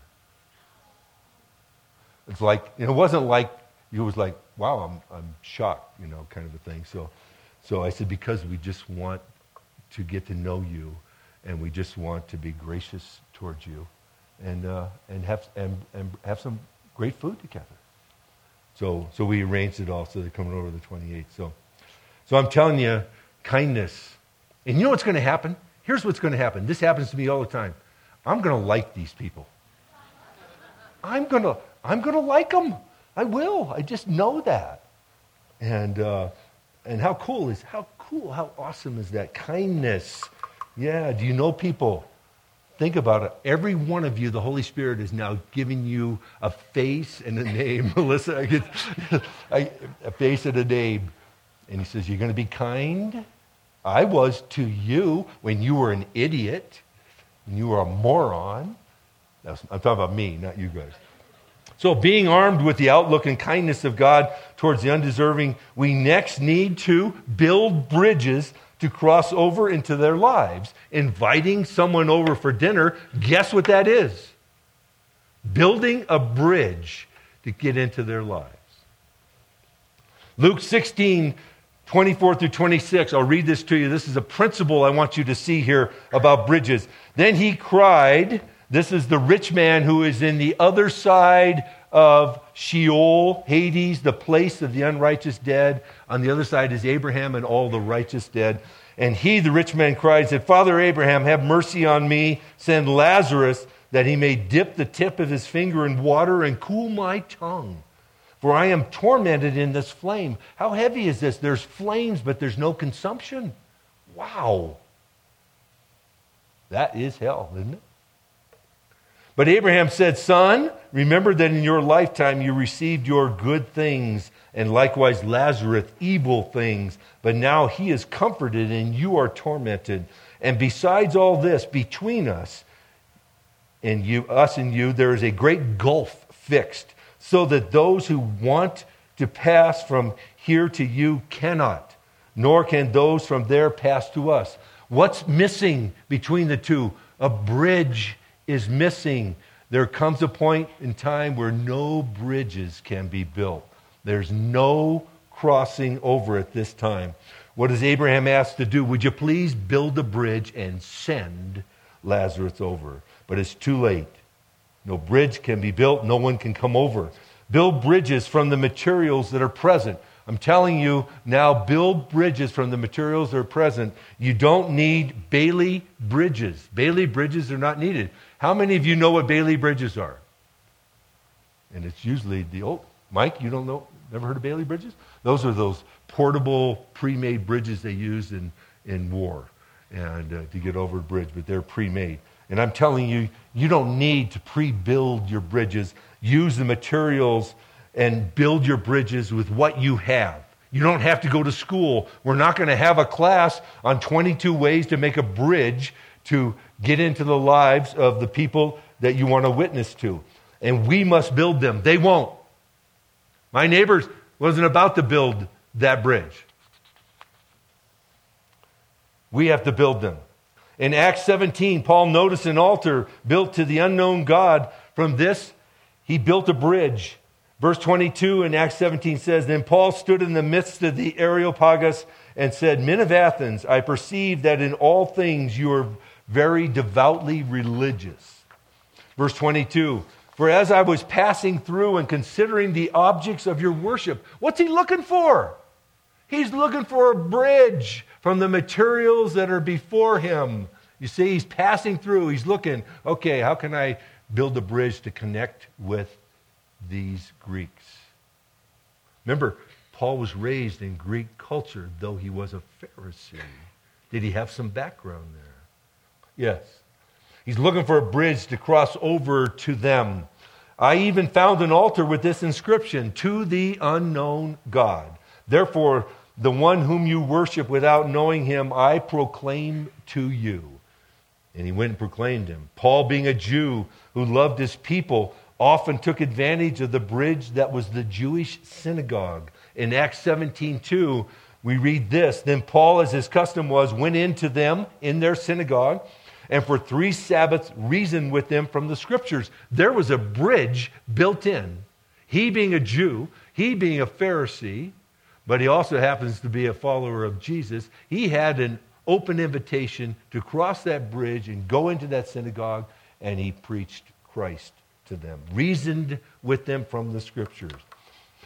It's like, it wasn't like, it was like, wow, I'm I'm shocked, you know, kind of a thing. So, so I said, because we just want to get to know you, and we just want to be gracious towards you, and uh, and have and, and have some great food together. So so we arranged it all so they're coming over the twenty-eighth. So, so I'm telling you, kindness. And you know what's going to happen? Here's what's going to happen. This happens to me all the time. I'm going to like these people. I'm going to I'm going to like them. I will. I just know that. And uh, and how cool is how cool, how awesome is that? Kindness. Yeah, do you know people? Think about it. Every one of you, the Holy Spirit is now giving you a face and a name. Melissa, I get I, a face and a name. And he says, you're going to be kind? I was to you when you were an idiot, when you were a moron. That's, I'm talking about me, not you guys. So being armed with the outlook and kindness of God towards the undeserving, we next need to build bridges to cross over into their lives. Inviting someone over for dinner, guess what that is? Building a bridge to get into their lives. Luke sixteen, twenty-four through twenty-six, I'll read this to you. This is a principle I want you to see here about bridges. Then he cried, this is the rich man who is in the other side of Sheol, Hades, the place of the unrighteous dead. On the other side is Abraham and all the righteous dead. And he, the rich man, cried, said, Father Abraham, have mercy on me. Send Lazarus that he may dip the tip of his finger in water and cool my tongue. For I am tormented in this flame. How heavy is this? There's flames, but there's no consumption. Wow. That is hell, isn't it? But Abraham said, Son, remember that in your lifetime you received your good things, and likewise Lazarus evil things. But now he is comforted, and you are tormented. And besides all this, between us and you, us and you, there is a great gulf fixed, so that those who want to pass from here to you cannot, nor can those from there pass to us. What's missing between the two? A bridge is missing. There comes a point in time where no bridges can be built. There's no crossing over at this time. What does Abraham ask to do? Would you please build a bridge and send Lazarus over? But it's too late. No bridge can be built. No one can come over. Build bridges from the materials that are present. I'm telling you now, build bridges from the materials that are present. You don't need Bailey bridges. Bailey bridges are not needed. How many of you know what Bailey bridges are? And it's usually the old. Mike, you don't know? Never heard of Bailey bridges? Those are those portable, pre-made bridges they used in, in war and uh, to get over a bridge, but they're pre-made. And I'm telling you, you don't need to pre-build your bridges. Use the materials and build your bridges with what you have. You don't have to go to school. We're not going to have a class on twenty-two ways to make a bridge to get into the lives of the people that you want to witness to. And we must build them. They won't. My neighbors wasn't about to build that bridge. We have to build them. In Acts seventeen, Paul noticed an altar built to the unknown God. From this, he built a bridge. Verse twenty-two in Acts seventeen says, Then Paul stood in the midst of the Areopagus and said, Men of Athens, I perceive that in all things you are very devoutly religious. Verse twenty-two, For as I was passing through and considering the objects of your worship, what's he looking for? He's looking for a bridge from the materials that are before him. You see, he's passing through. He's looking, okay, how can I build a bridge to connect with these Greeks? Remember, Paul was raised in Greek culture, though he was a Pharisee. Did he have some background there? Yes. He's looking for a bridge to cross over to them. I even found an altar with this inscription, To the unknown God. Therefore, the one whom you worship without knowing him, I proclaim to you. And he went and proclaimed him. Paul, being a Jew who loved his people, often took advantage of the bridge that was the Jewish synagogue. In Acts seventeen two, we read this, Then Paul, as his custom was, went into them in their synagogue, and for three Sabbaths reasoned with them from the Scriptures. There was a bridge built in. He being a Jew, he being a Pharisee, but he also happens to be a follower of Jesus. He had an open invitation to cross that bridge and go into that synagogue, and he preached Christ to them, reasoned with them from the Scriptures.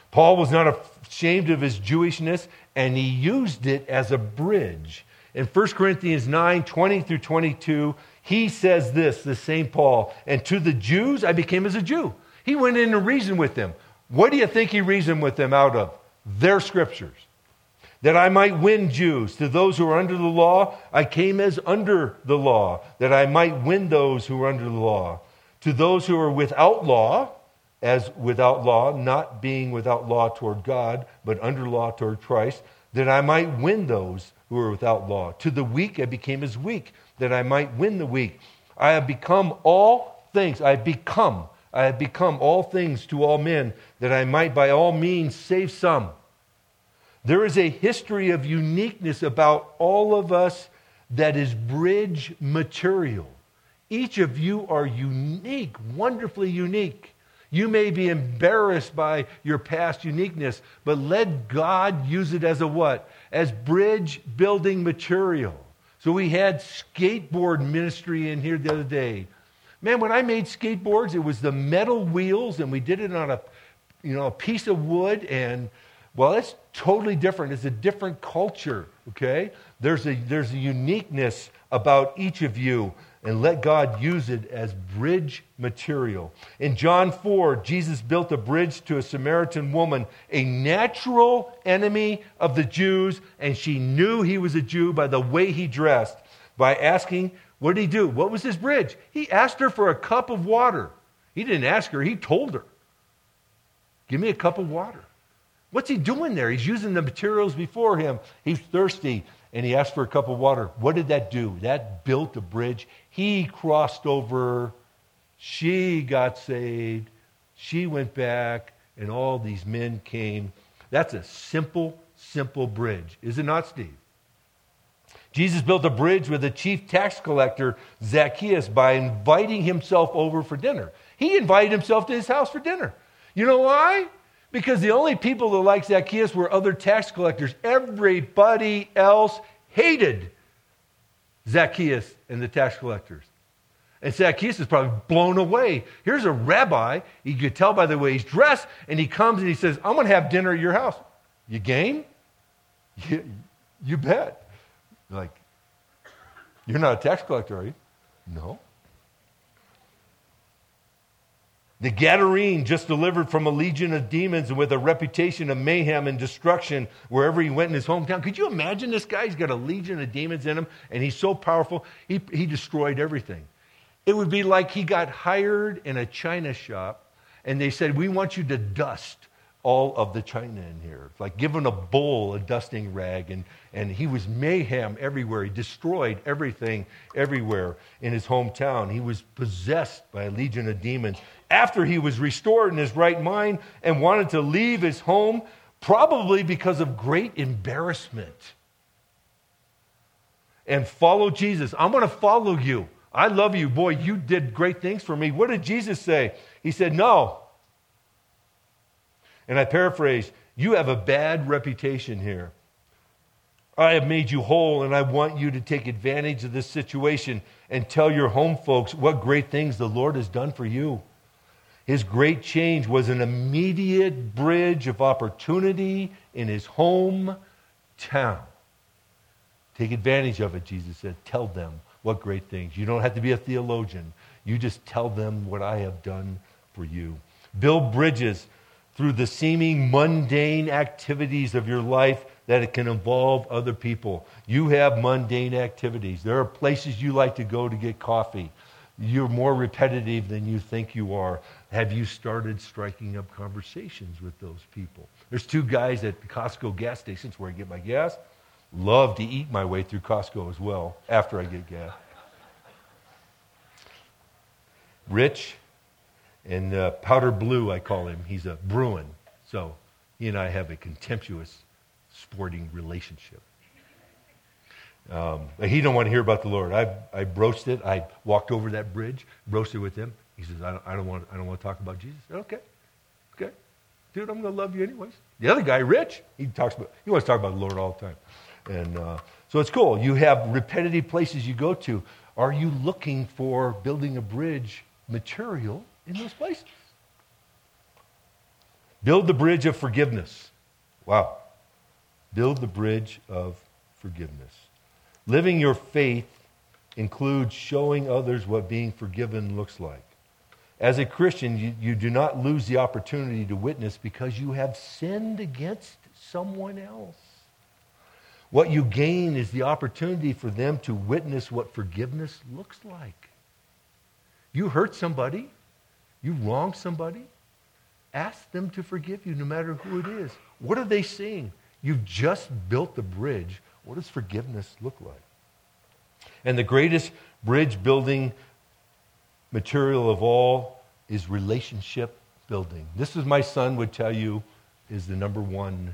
Paul was not ashamed of his Jewishness, and he used it as a bridge. In First Corinthians nine, twenty through twenty-two, he says this, the same Paul, and to the Jews I became as a Jew. He went in and reasoned with them. What do you think he reasoned with them out of? Their scriptures. That I might win Jews. To those who are under the law, I came as under the law, that I might win those who are under the law. To those who are without law, as without law, not being without law toward God, but under law toward Christ, that I might win those who are without law. To the weak I became as weak, that I might win the weak. I have become all things. I have become, I have become all things to all men, that I might by all means save some. There is a history of uniqueness about all of us that is bridge material. Each of you are unique, wonderfully unique. You may be embarrassed by your past uniqueness, but let God use it as a what? As bridge building material. So we had skateboard ministry in here the other day. Man, when I made skateboards, it was the metal wheels, and we did it on a, you know, a piece of wood, and well, it's totally different. It's a different culture, okay? There's a, there's a uniqueness about each of you, and let God use it as bridge material. In John four, Jesus built a bridge to a Samaritan woman, a natural enemy of the Jews, and she knew he was a Jew by the way he dressed, by asking, what did he do? What was his bridge? He asked her for a cup of water. He didn't ask her, he told her, give me a cup of water. What's he doing there? He's using the materials before him. He's thirsty, and he asked for a cup of water. What did that do? That built a bridge. He crossed over. She got saved. She went back, and all these men came. That's a simple, simple bridge. Is it not, Steve? Jesus built a bridge with the chief tax collector, Zacchaeus, by inviting himself over for dinner. He invited himself to his house for dinner. You know why? Because the only people that liked Zacchaeus were other tax collectors. Everybody else hated Zacchaeus and the tax collectors. And Zacchaeus is probably blown away. Here's a rabbi. You could tell by the way he's dressed. And he comes and he says, I'm going to have dinner at your house. You game? You, you bet. Like, you're not a tax collector, are you? No. The Gadarene just delivered from a legion of demons with a reputation of mayhem and destruction wherever he went in his hometown. Could you imagine this guy? He's got a legion of demons in him, and he's so powerful, he, he destroyed everything. It would be like he got hired in a china shop, and they said, we want you to dust all of the china in here. It's like giving a bull a dusting rag, and, and he was mayhem everywhere. He destroyed everything everywhere in his hometown. He was possessed by a legion of demons. After he was restored in his right mind and wanted to leave his home, probably because of great embarrassment, and follow Jesus. I'm going to follow you. I love you. Boy, you did great things for me. What did Jesus say? He said, no. And I paraphrase, you have a bad reputation here. I have made you whole, and I want you to take advantage of this situation and tell your home folks what great things the Lord has done for you. His great change was an immediate bridge of opportunity in his hometown. Take advantage of it, Jesus said. Tell them what great things. You don't have to be a theologian. You just tell them what I have done for you. Build bridges through the seeming mundane activities of your life that it can involve other people. You have mundane activities. There are places you like to go to get coffee. You're more repetitive than you think you are. Have you started striking up conversations with those people? There's two guys at the Costco gas stations where I get my gas. Love to eat my way through Costco as well after I get gas. Rich and uh, Powder Blue, I call him. He's a Bruin. So he and I have a contemptuous sporting relationship. Um, he don't want to hear about the Lord. I I broached it. I walked over that bridge, broached it with him. He says, I don't, I don't want I don't want to talk about Jesus. I said, okay, okay, dude, I'm going to love you anyways. The other guy, Rich, he talks about he wants to talk about the Lord all the time, and uh, so it's cool. You have repetitive places you go to. Are you looking for building a bridge material in those places? Build the bridge of forgiveness. Wow. Build the bridge of forgiveness. Living your faith includes showing others what being forgiven looks like. As a Christian, you, you do not lose the opportunity to witness because you have sinned against someone else. What you gain is the opportunity for them to witness what forgiveness looks like. You hurt somebody, you wronged somebody, ask them to forgive you no matter who it is. What are they seeing? You've just built the bridge. What does forgiveness look like? And the greatest bridge building material of all is relationship building. This is, my son would tell you, is the number one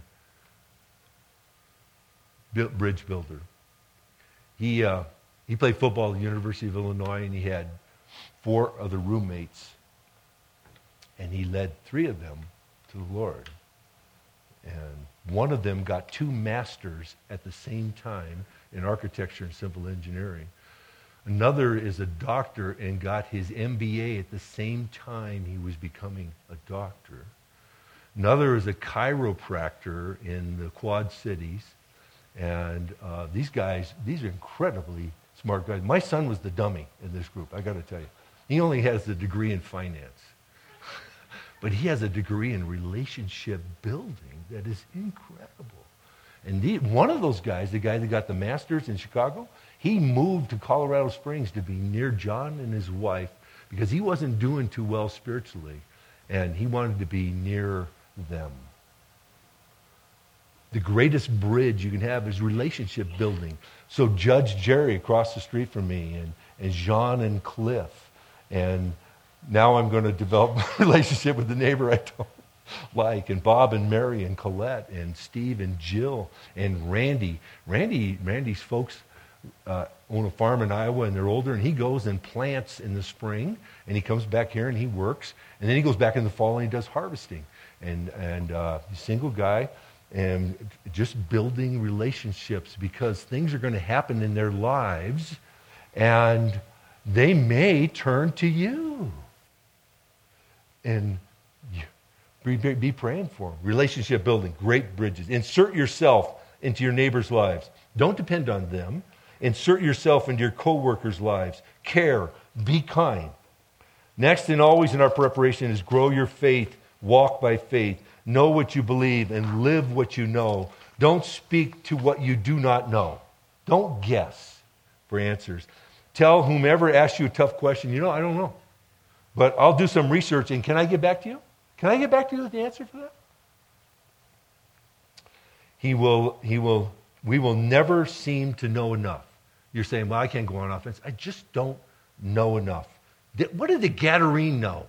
bridge builder. He uh, he played football at the University of Illinois, and he had four other roommates, and he led three of them to the Lord. And one of them got two masters at the same time in architecture and civil engineering. Another is a doctor and got his M B A at the same time he was becoming a doctor. Another is a chiropractor in the Quad Cities. And uh, these guys, these are incredibly smart guys. My son was the dummy in this group, I got to tell you. He only has the degree in finance. But he has a degree in relationship building that is incredible. And the, one of those guys, the guy that got the master's in Chicago, he moved to Colorado Springs to be near John and his wife because he wasn't doing too well spiritually, and he wanted to be near them. The greatest bridge you can have is relationship building. So Judge Jerry across the street from me, and, and Jean and Cliff, and now I'm going to develop a relationship with the neighbor I don't like, and Bob and Mary and Colette and Steve and Jill and Randy. Randy, Randy's folks uh, own a farm in Iowa, and they're older, and he goes and plants in the spring, and he comes back here and he works, and then he goes back in the fall and he does harvesting. And and uh, he's a single guy, and just building relationships because things are going to happen in their lives, and they may turn to you. And be, be praying for them. Relationship building, great bridges. Insert yourself into your neighbors' lives. Don't depend on them. Insert yourself into your co-workers' lives. Care, be kind. Next and always in our preparation is grow your faith, walk by faith. Know what you believe and live what you know. Don't speak to what you do not know. Don't guess for answers. Tell whomever asks you a tough question, you know, I don't know. But I'll do some research, and can I get back to you? Can I get back to you with the answer for that? He will, he will, we will never seem to know enough. You're saying, well, I can't go on offense. I just don't know enough. What did the Gadarene know?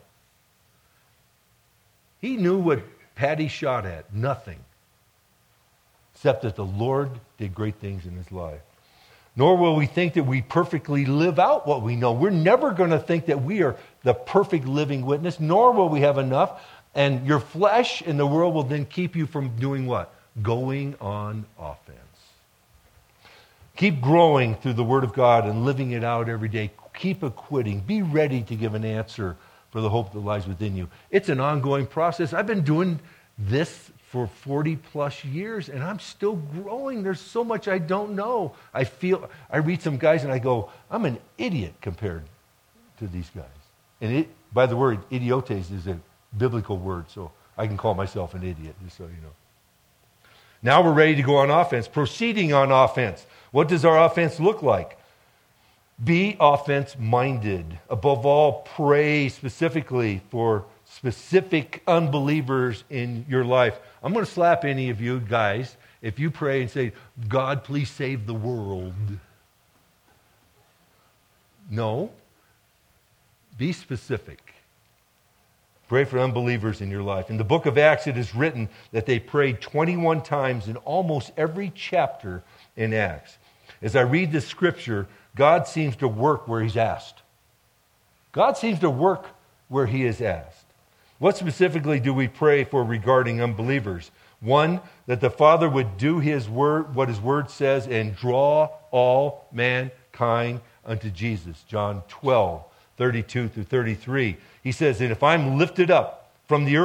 He knew what Patty shot at. Nothing. Except that the Lord did great things in his life. Nor will we think that we perfectly live out what we know. We're never going to think that we are the perfect living witness, nor will we have enough. And your flesh and the world will then keep you from doing what? Going on offense. Keep growing through the Word of God and living it out every day. Keep acquitting. Be ready to give an answer for the hope that lies within you. It's an ongoing process. I've been doing this for forty plus years, and I'm still growing. There's so much I don't know. I feel, I read some guys and I go, I'm an idiot compared to these guys. And it, by the word, idiotes is a biblical word, so I can call myself an idiot, just so you know. Now we're ready to go on offense. Proceeding on offense. What does our offense look like? Be offense-minded. Above all, pray specifically for specific unbelievers in your life. I'm going to slap any of you guys if you pray and say, God, please save the world. No. Be specific. Pray for unbelievers in your life. In the book of Acts, it is written that they prayed twenty-one times in almost every chapter in Acts. As I read this scripture, God seems to work where he's asked. God seems to work where he is asked. What specifically do we pray for regarding unbelievers? One, that the Father would do his word, what his word says, and draw all mankind unto Jesus. John twelve, thirty-two through thirty-three. He says, and if I'm lifted up from the earth,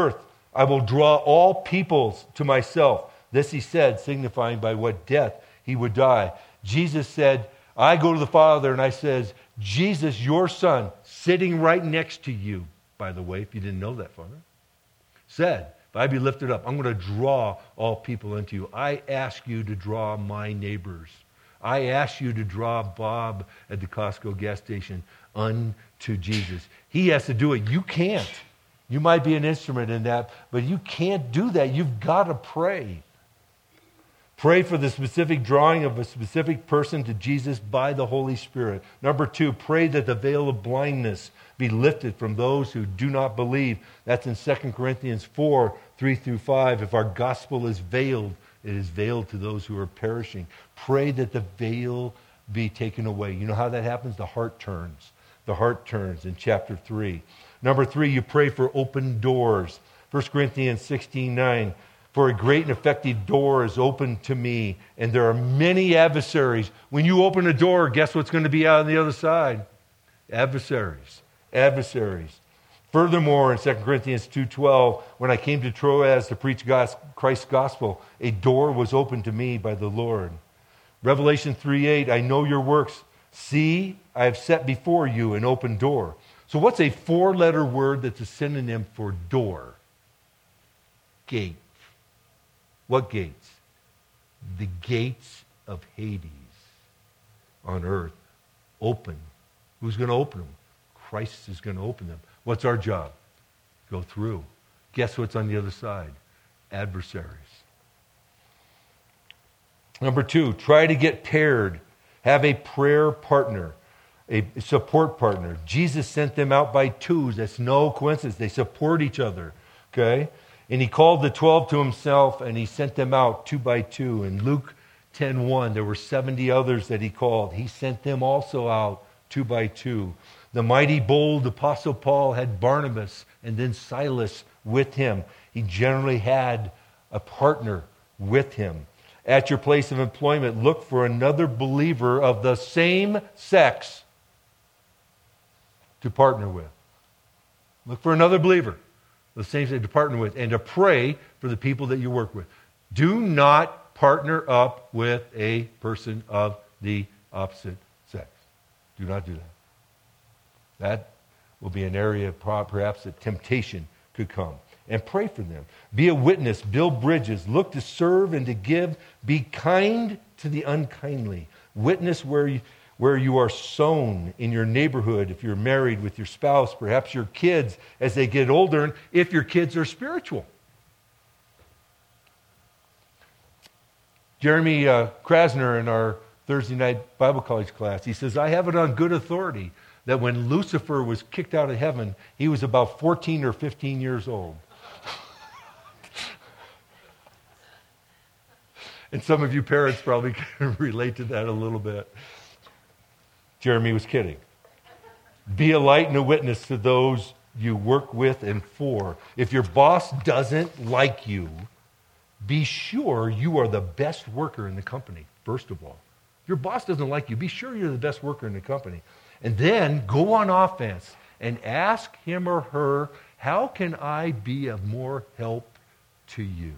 I will draw all peoples to myself. This he said, signifying by what death he would die. Jesus said, I go to the Father and I says, Jesus, your son, sitting right next to you, by the way, if you didn't know that, Father, said, if I be lifted up, I'm going to draw all people into you. I ask you to draw my neighbors. I ask you to draw Bob at the Costco gas station unto Jesus. He has to do it. You can't. You might be an instrument in that, but you can't do that. You've got to pray. Pray for the specific drawing of a specific person to Jesus by the Holy Spirit. Number two, pray that the veil of blindness be lifted from those who do not believe. That's in Second Corinthians four, three through five. If our gospel is veiled, it is veiled to those who are perishing. Pray that the veil be taken away. You know how that happens? The heart turns. The heart turns in chapter three. Number three, you pray for open doors. First Corinthians sixteen, nine. For a great and effective door is open to me, and there are many adversaries. When you open a door, guess what's going to be out on the other side? Adversaries. Adversaries. Furthermore, in Second Corinthians two twelve, when I came to Troas to preach Christ's gospel, a door was opened to me by the Lord. Revelation three eight, I know your works. See, I have set before you an open door. So what's a four-letter word that's a synonym for door? Gate. What gates? The gates of Hades on earth. Open. Who's going to open them? Christ is going to open them. What's our job? Go through. Guess what's on the other side? Adversaries. Number two, try to get paired. Have a prayer partner, a support partner. Jesus sent them out by twos. That's no coincidence. They support each other. Okay? And he called the twelve to himself, and he sent them out two by two. In Luke ten one, there were seventy others that he called. He sent them also out two by two. The mighty, bold Apostle Paul had Barnabas and then Silas with him. He generally had a partner with him. At your place of employment, look for another believer of the same sex to partner with. Look for another believer. The same thing to partner with, and to pray for the people that you work with. Do not partner up with a person of the opposite sex. Do not do that. That will be an area perhaps that temptation could come. And pray for them. Be a witness. Build bridges. Look to serve and to give. Be kind to the unkindly. Witness where you, where you are sown in your neighborhood, if you're married with your spouse, perhaps your kids as they get older, and if your kids are spiritual. Jeremy uh, Krasner in our Thursday night Bible college class, he says, I have it on good authority that when Lucifer was kicked out of heaven, he was about fourteen or fifteen years old. And some of you parents probably can relate to that a little bit. Jeremy was kidding. Be a light and a witness to those you work with and for. If your boss doesn't like you, be sure you are the best worker in the company, first of all. If your boss doesn't like you, be sure you're the best worker in the company. And then go on offense and ask him or her, how can I be of more help to you?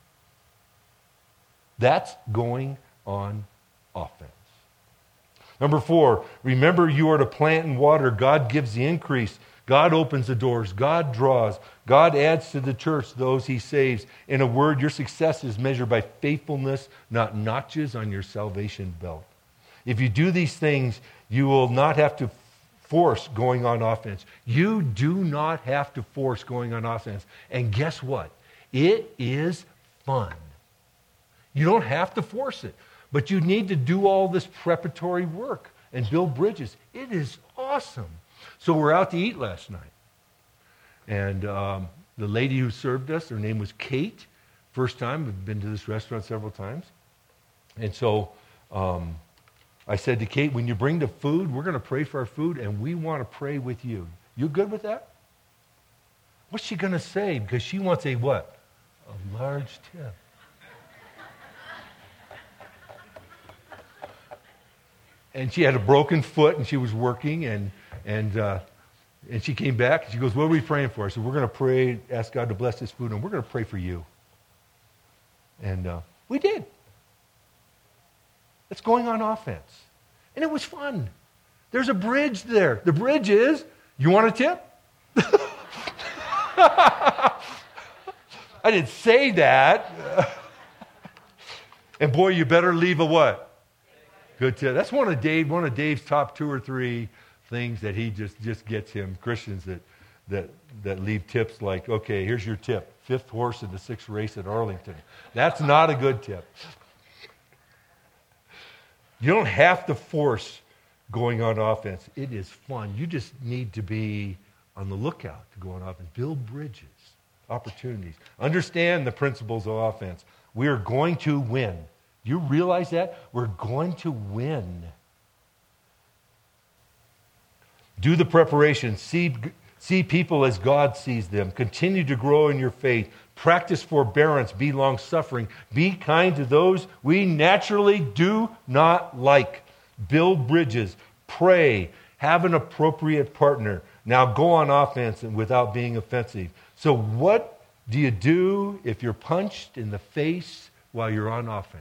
That's going on offense. Number four, remember you are to plant and water. God gives the increase. God opens the doors. God draws. God adds to the church those he saves. In a word, your success is measured by faithfulness, not notches on your salvation belt. If you do these things, you will not have to force going on offense. You do not have to force going on offense. And guess what? It is fun. You don't have to force it. But you need to do all this preparatory work and build bridges. It is awesome. So we're out to eat last night. And um, the lady who served us, her name was Kate. First time. We've been to this restaurant several times. And so um, I said to Kate, when you bring the food, we're going to pray for our food, and we want to pray with you. You good with that? What's she going to say? Because she wants a what? A large tip. And she had a broken foot, and she was working, and and uh, And she came back, and she goes, what are we praying for? I said, we're going to pray, ask God to bless this food, and we're going to pray for you. And uh, we did. It's going on offense. And it was fun. There's a bridge there. The bridge is, you want a tip? I didn't say that. And boy, you better leave a what? Good tip. That's one of Dave, one of Dave's top two or three things that he just, just gets him. Christians that, that, that leave tips like, okay, here's your tip. Fifth horse in the sixth race at Arlington. That's not a good tip. You don't have to force going on offense. It is fun. You just need to be on the lookout to go on offense. Build bridges, opportunities. Understand the principles of offense. We are going to win. You realize that? We're going to win. Do the preparation. See, see people as God sees them. Continue to grow in your faith. Practice forbearance. Be long-suffering. Be kind to those we naturally do not like. Build bridges. Pray. Have an appropriate partner. Now go on offense and without being offensive. So what do you do if you're punched in the face while you're on offense?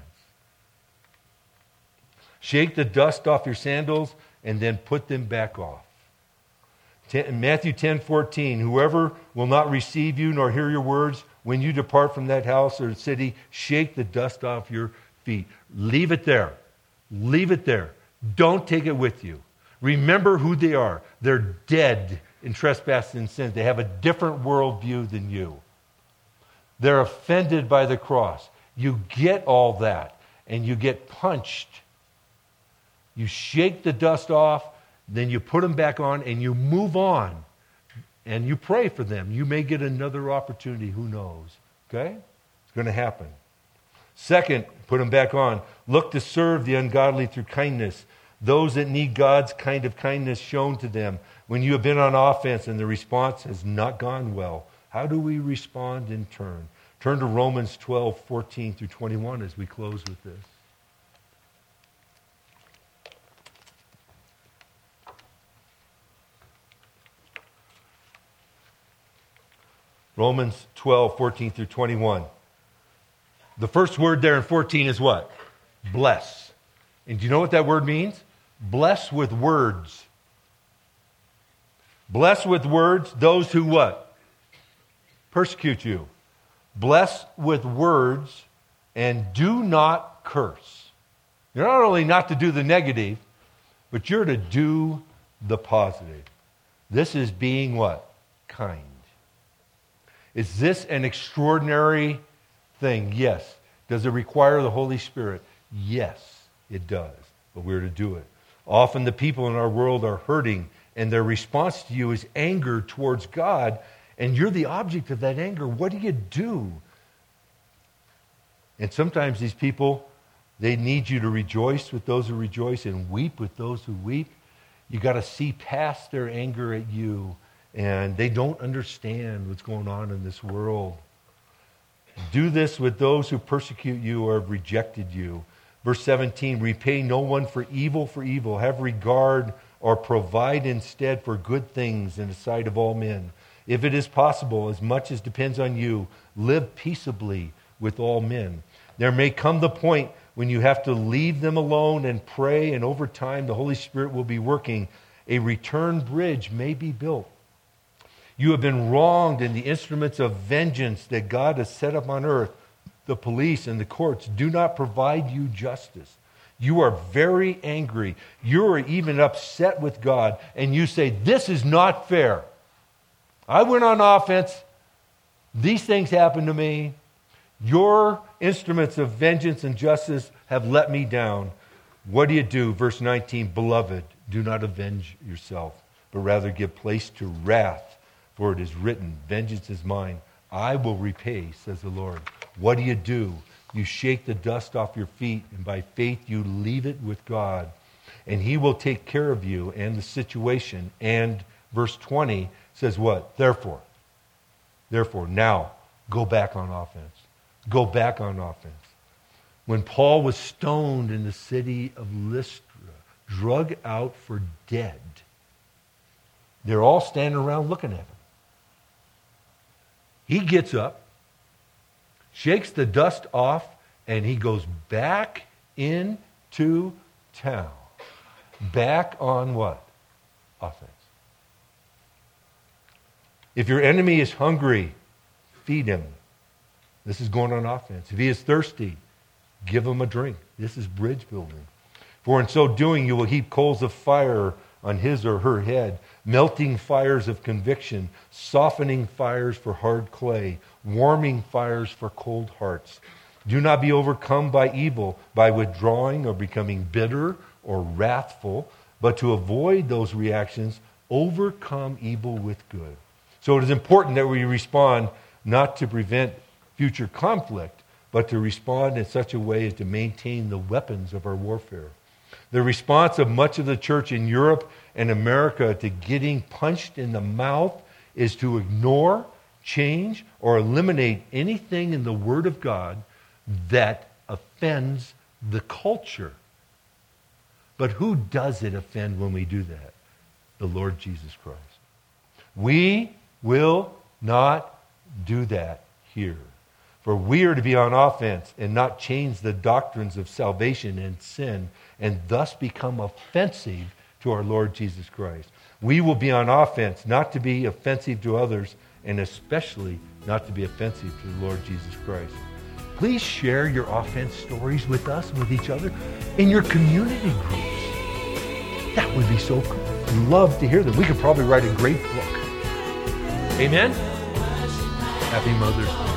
Shake the dust off your sandals and then put them back off. Matthew ten fourteen, whoever will not receive you nor hear your words, when you depart from that house or city, shake the dust off your feet. Leave it there. Leave it there. Don't take it with you. Remember who they are. They're dead in trespasses and sins. They have a different worldview than you. They're offended by the cross. You get all that, and you get punched. You shake the dust off, then you put them back on, and you move on. And you pray for them. You may get another opportunity. Who knows? Okay? It's going to happen. Second, put them back on. Look to serve the ungodly through kindness. Those that need God's kind of kindness shown to them. When you have been on offense and the response has not gone well, how do we respond in turn? Turn to Romans twelve, fourteen through twenty-one as we close with this. Romans twelve, fourteen through twenty-one. The first word there in fourteen is what? Bless. And do you know what that word means? Bless with words. Bless with words those who what? Persecute you. Bless with words and do not curse. You're not only not to do the negative, but you're to do the positive. This is being what? Kind. Is this an extraordinary thing? Yes. Does it require the Holy Spirit? Yes, it does. But we're to do it. Often the people in our world are hurting, and their response to you is anger towards God, and you're the object of that anger. What do you do? And sometimes these people, they need you to rejoice with those who rejoice and weep with those who weep. You got to see past their anger at you. And they don't understand what's going on in this world. Do this with those who persecute you or have rejected you. Verse seventeen, repay no one for evil for evil. Have regard or provide instead for good things in the sight of all men. If it is possible, as much as depends on you, live peaceably with all men. There may come the point when you have to leave them alone and pray, and over time the Holy Spirit will be working. A return bridge may be built. You have been wronged, and the instruments of vengeance that God has set up on earth, the police and the courts, do not provide you justice. You are very angry. You are even upset with God, and you say, this is not fair. I went on offense. These things happened to me. Your instruments of vengeance and justice have let me down. What do you do? Verse nineteen, beloved, do not avenge yourself, but rather give place to wrath. For it is written, vengeance is mine. I will repay, says the Lord. What do you do? You shake the dust off your feet, and by faith you leave it with God. And he will take care of you and the situation. And verse twenty says what? Therefore, therefore, now go back on offense. Go back on offense. When Paul was stoned in the city of Lystra, drug out for dead, They're all standing around looking at him. He gets up, shakes the dust off, and he goes back into town. Back on what? Offense. If your enemy is hungry, feed him. This is going on offense. If he is thirsty, give him a drink. This is bridge building. For in so doing, you will heap coals of fire on his or her head, melting fires of conviction, softening fires for hard clay, warming fires for cold hearts. Do not be overcome by evil, by withdrawing or becoming bitter or wrathful, but to avoid those reactions, overcome evil with good. So it is important that we respond not to prevent future conflict, but to respond in such a way as to maintain the weapons of our warfare. The response of much of the church in Europe and America to getting punched in the mouth is to ignore, change, or eliminate anything in the Word of God that offends the culture. But who does it offend when we do that? The Lord Jesus Christ. We will not do that here. For we are to be on offense and not change the doctrines of salvation and sin and thus become offensive to our Lord Jesus Christ. We will be on offense not to be offensive to others and especially not to be offensive to the Lord Jesus Christ. Please share your offense stories with us and with each other in your community groups. That would be so cool. We'd love to hear them. We could probably write a great book. Amen? Happy Mother's Day.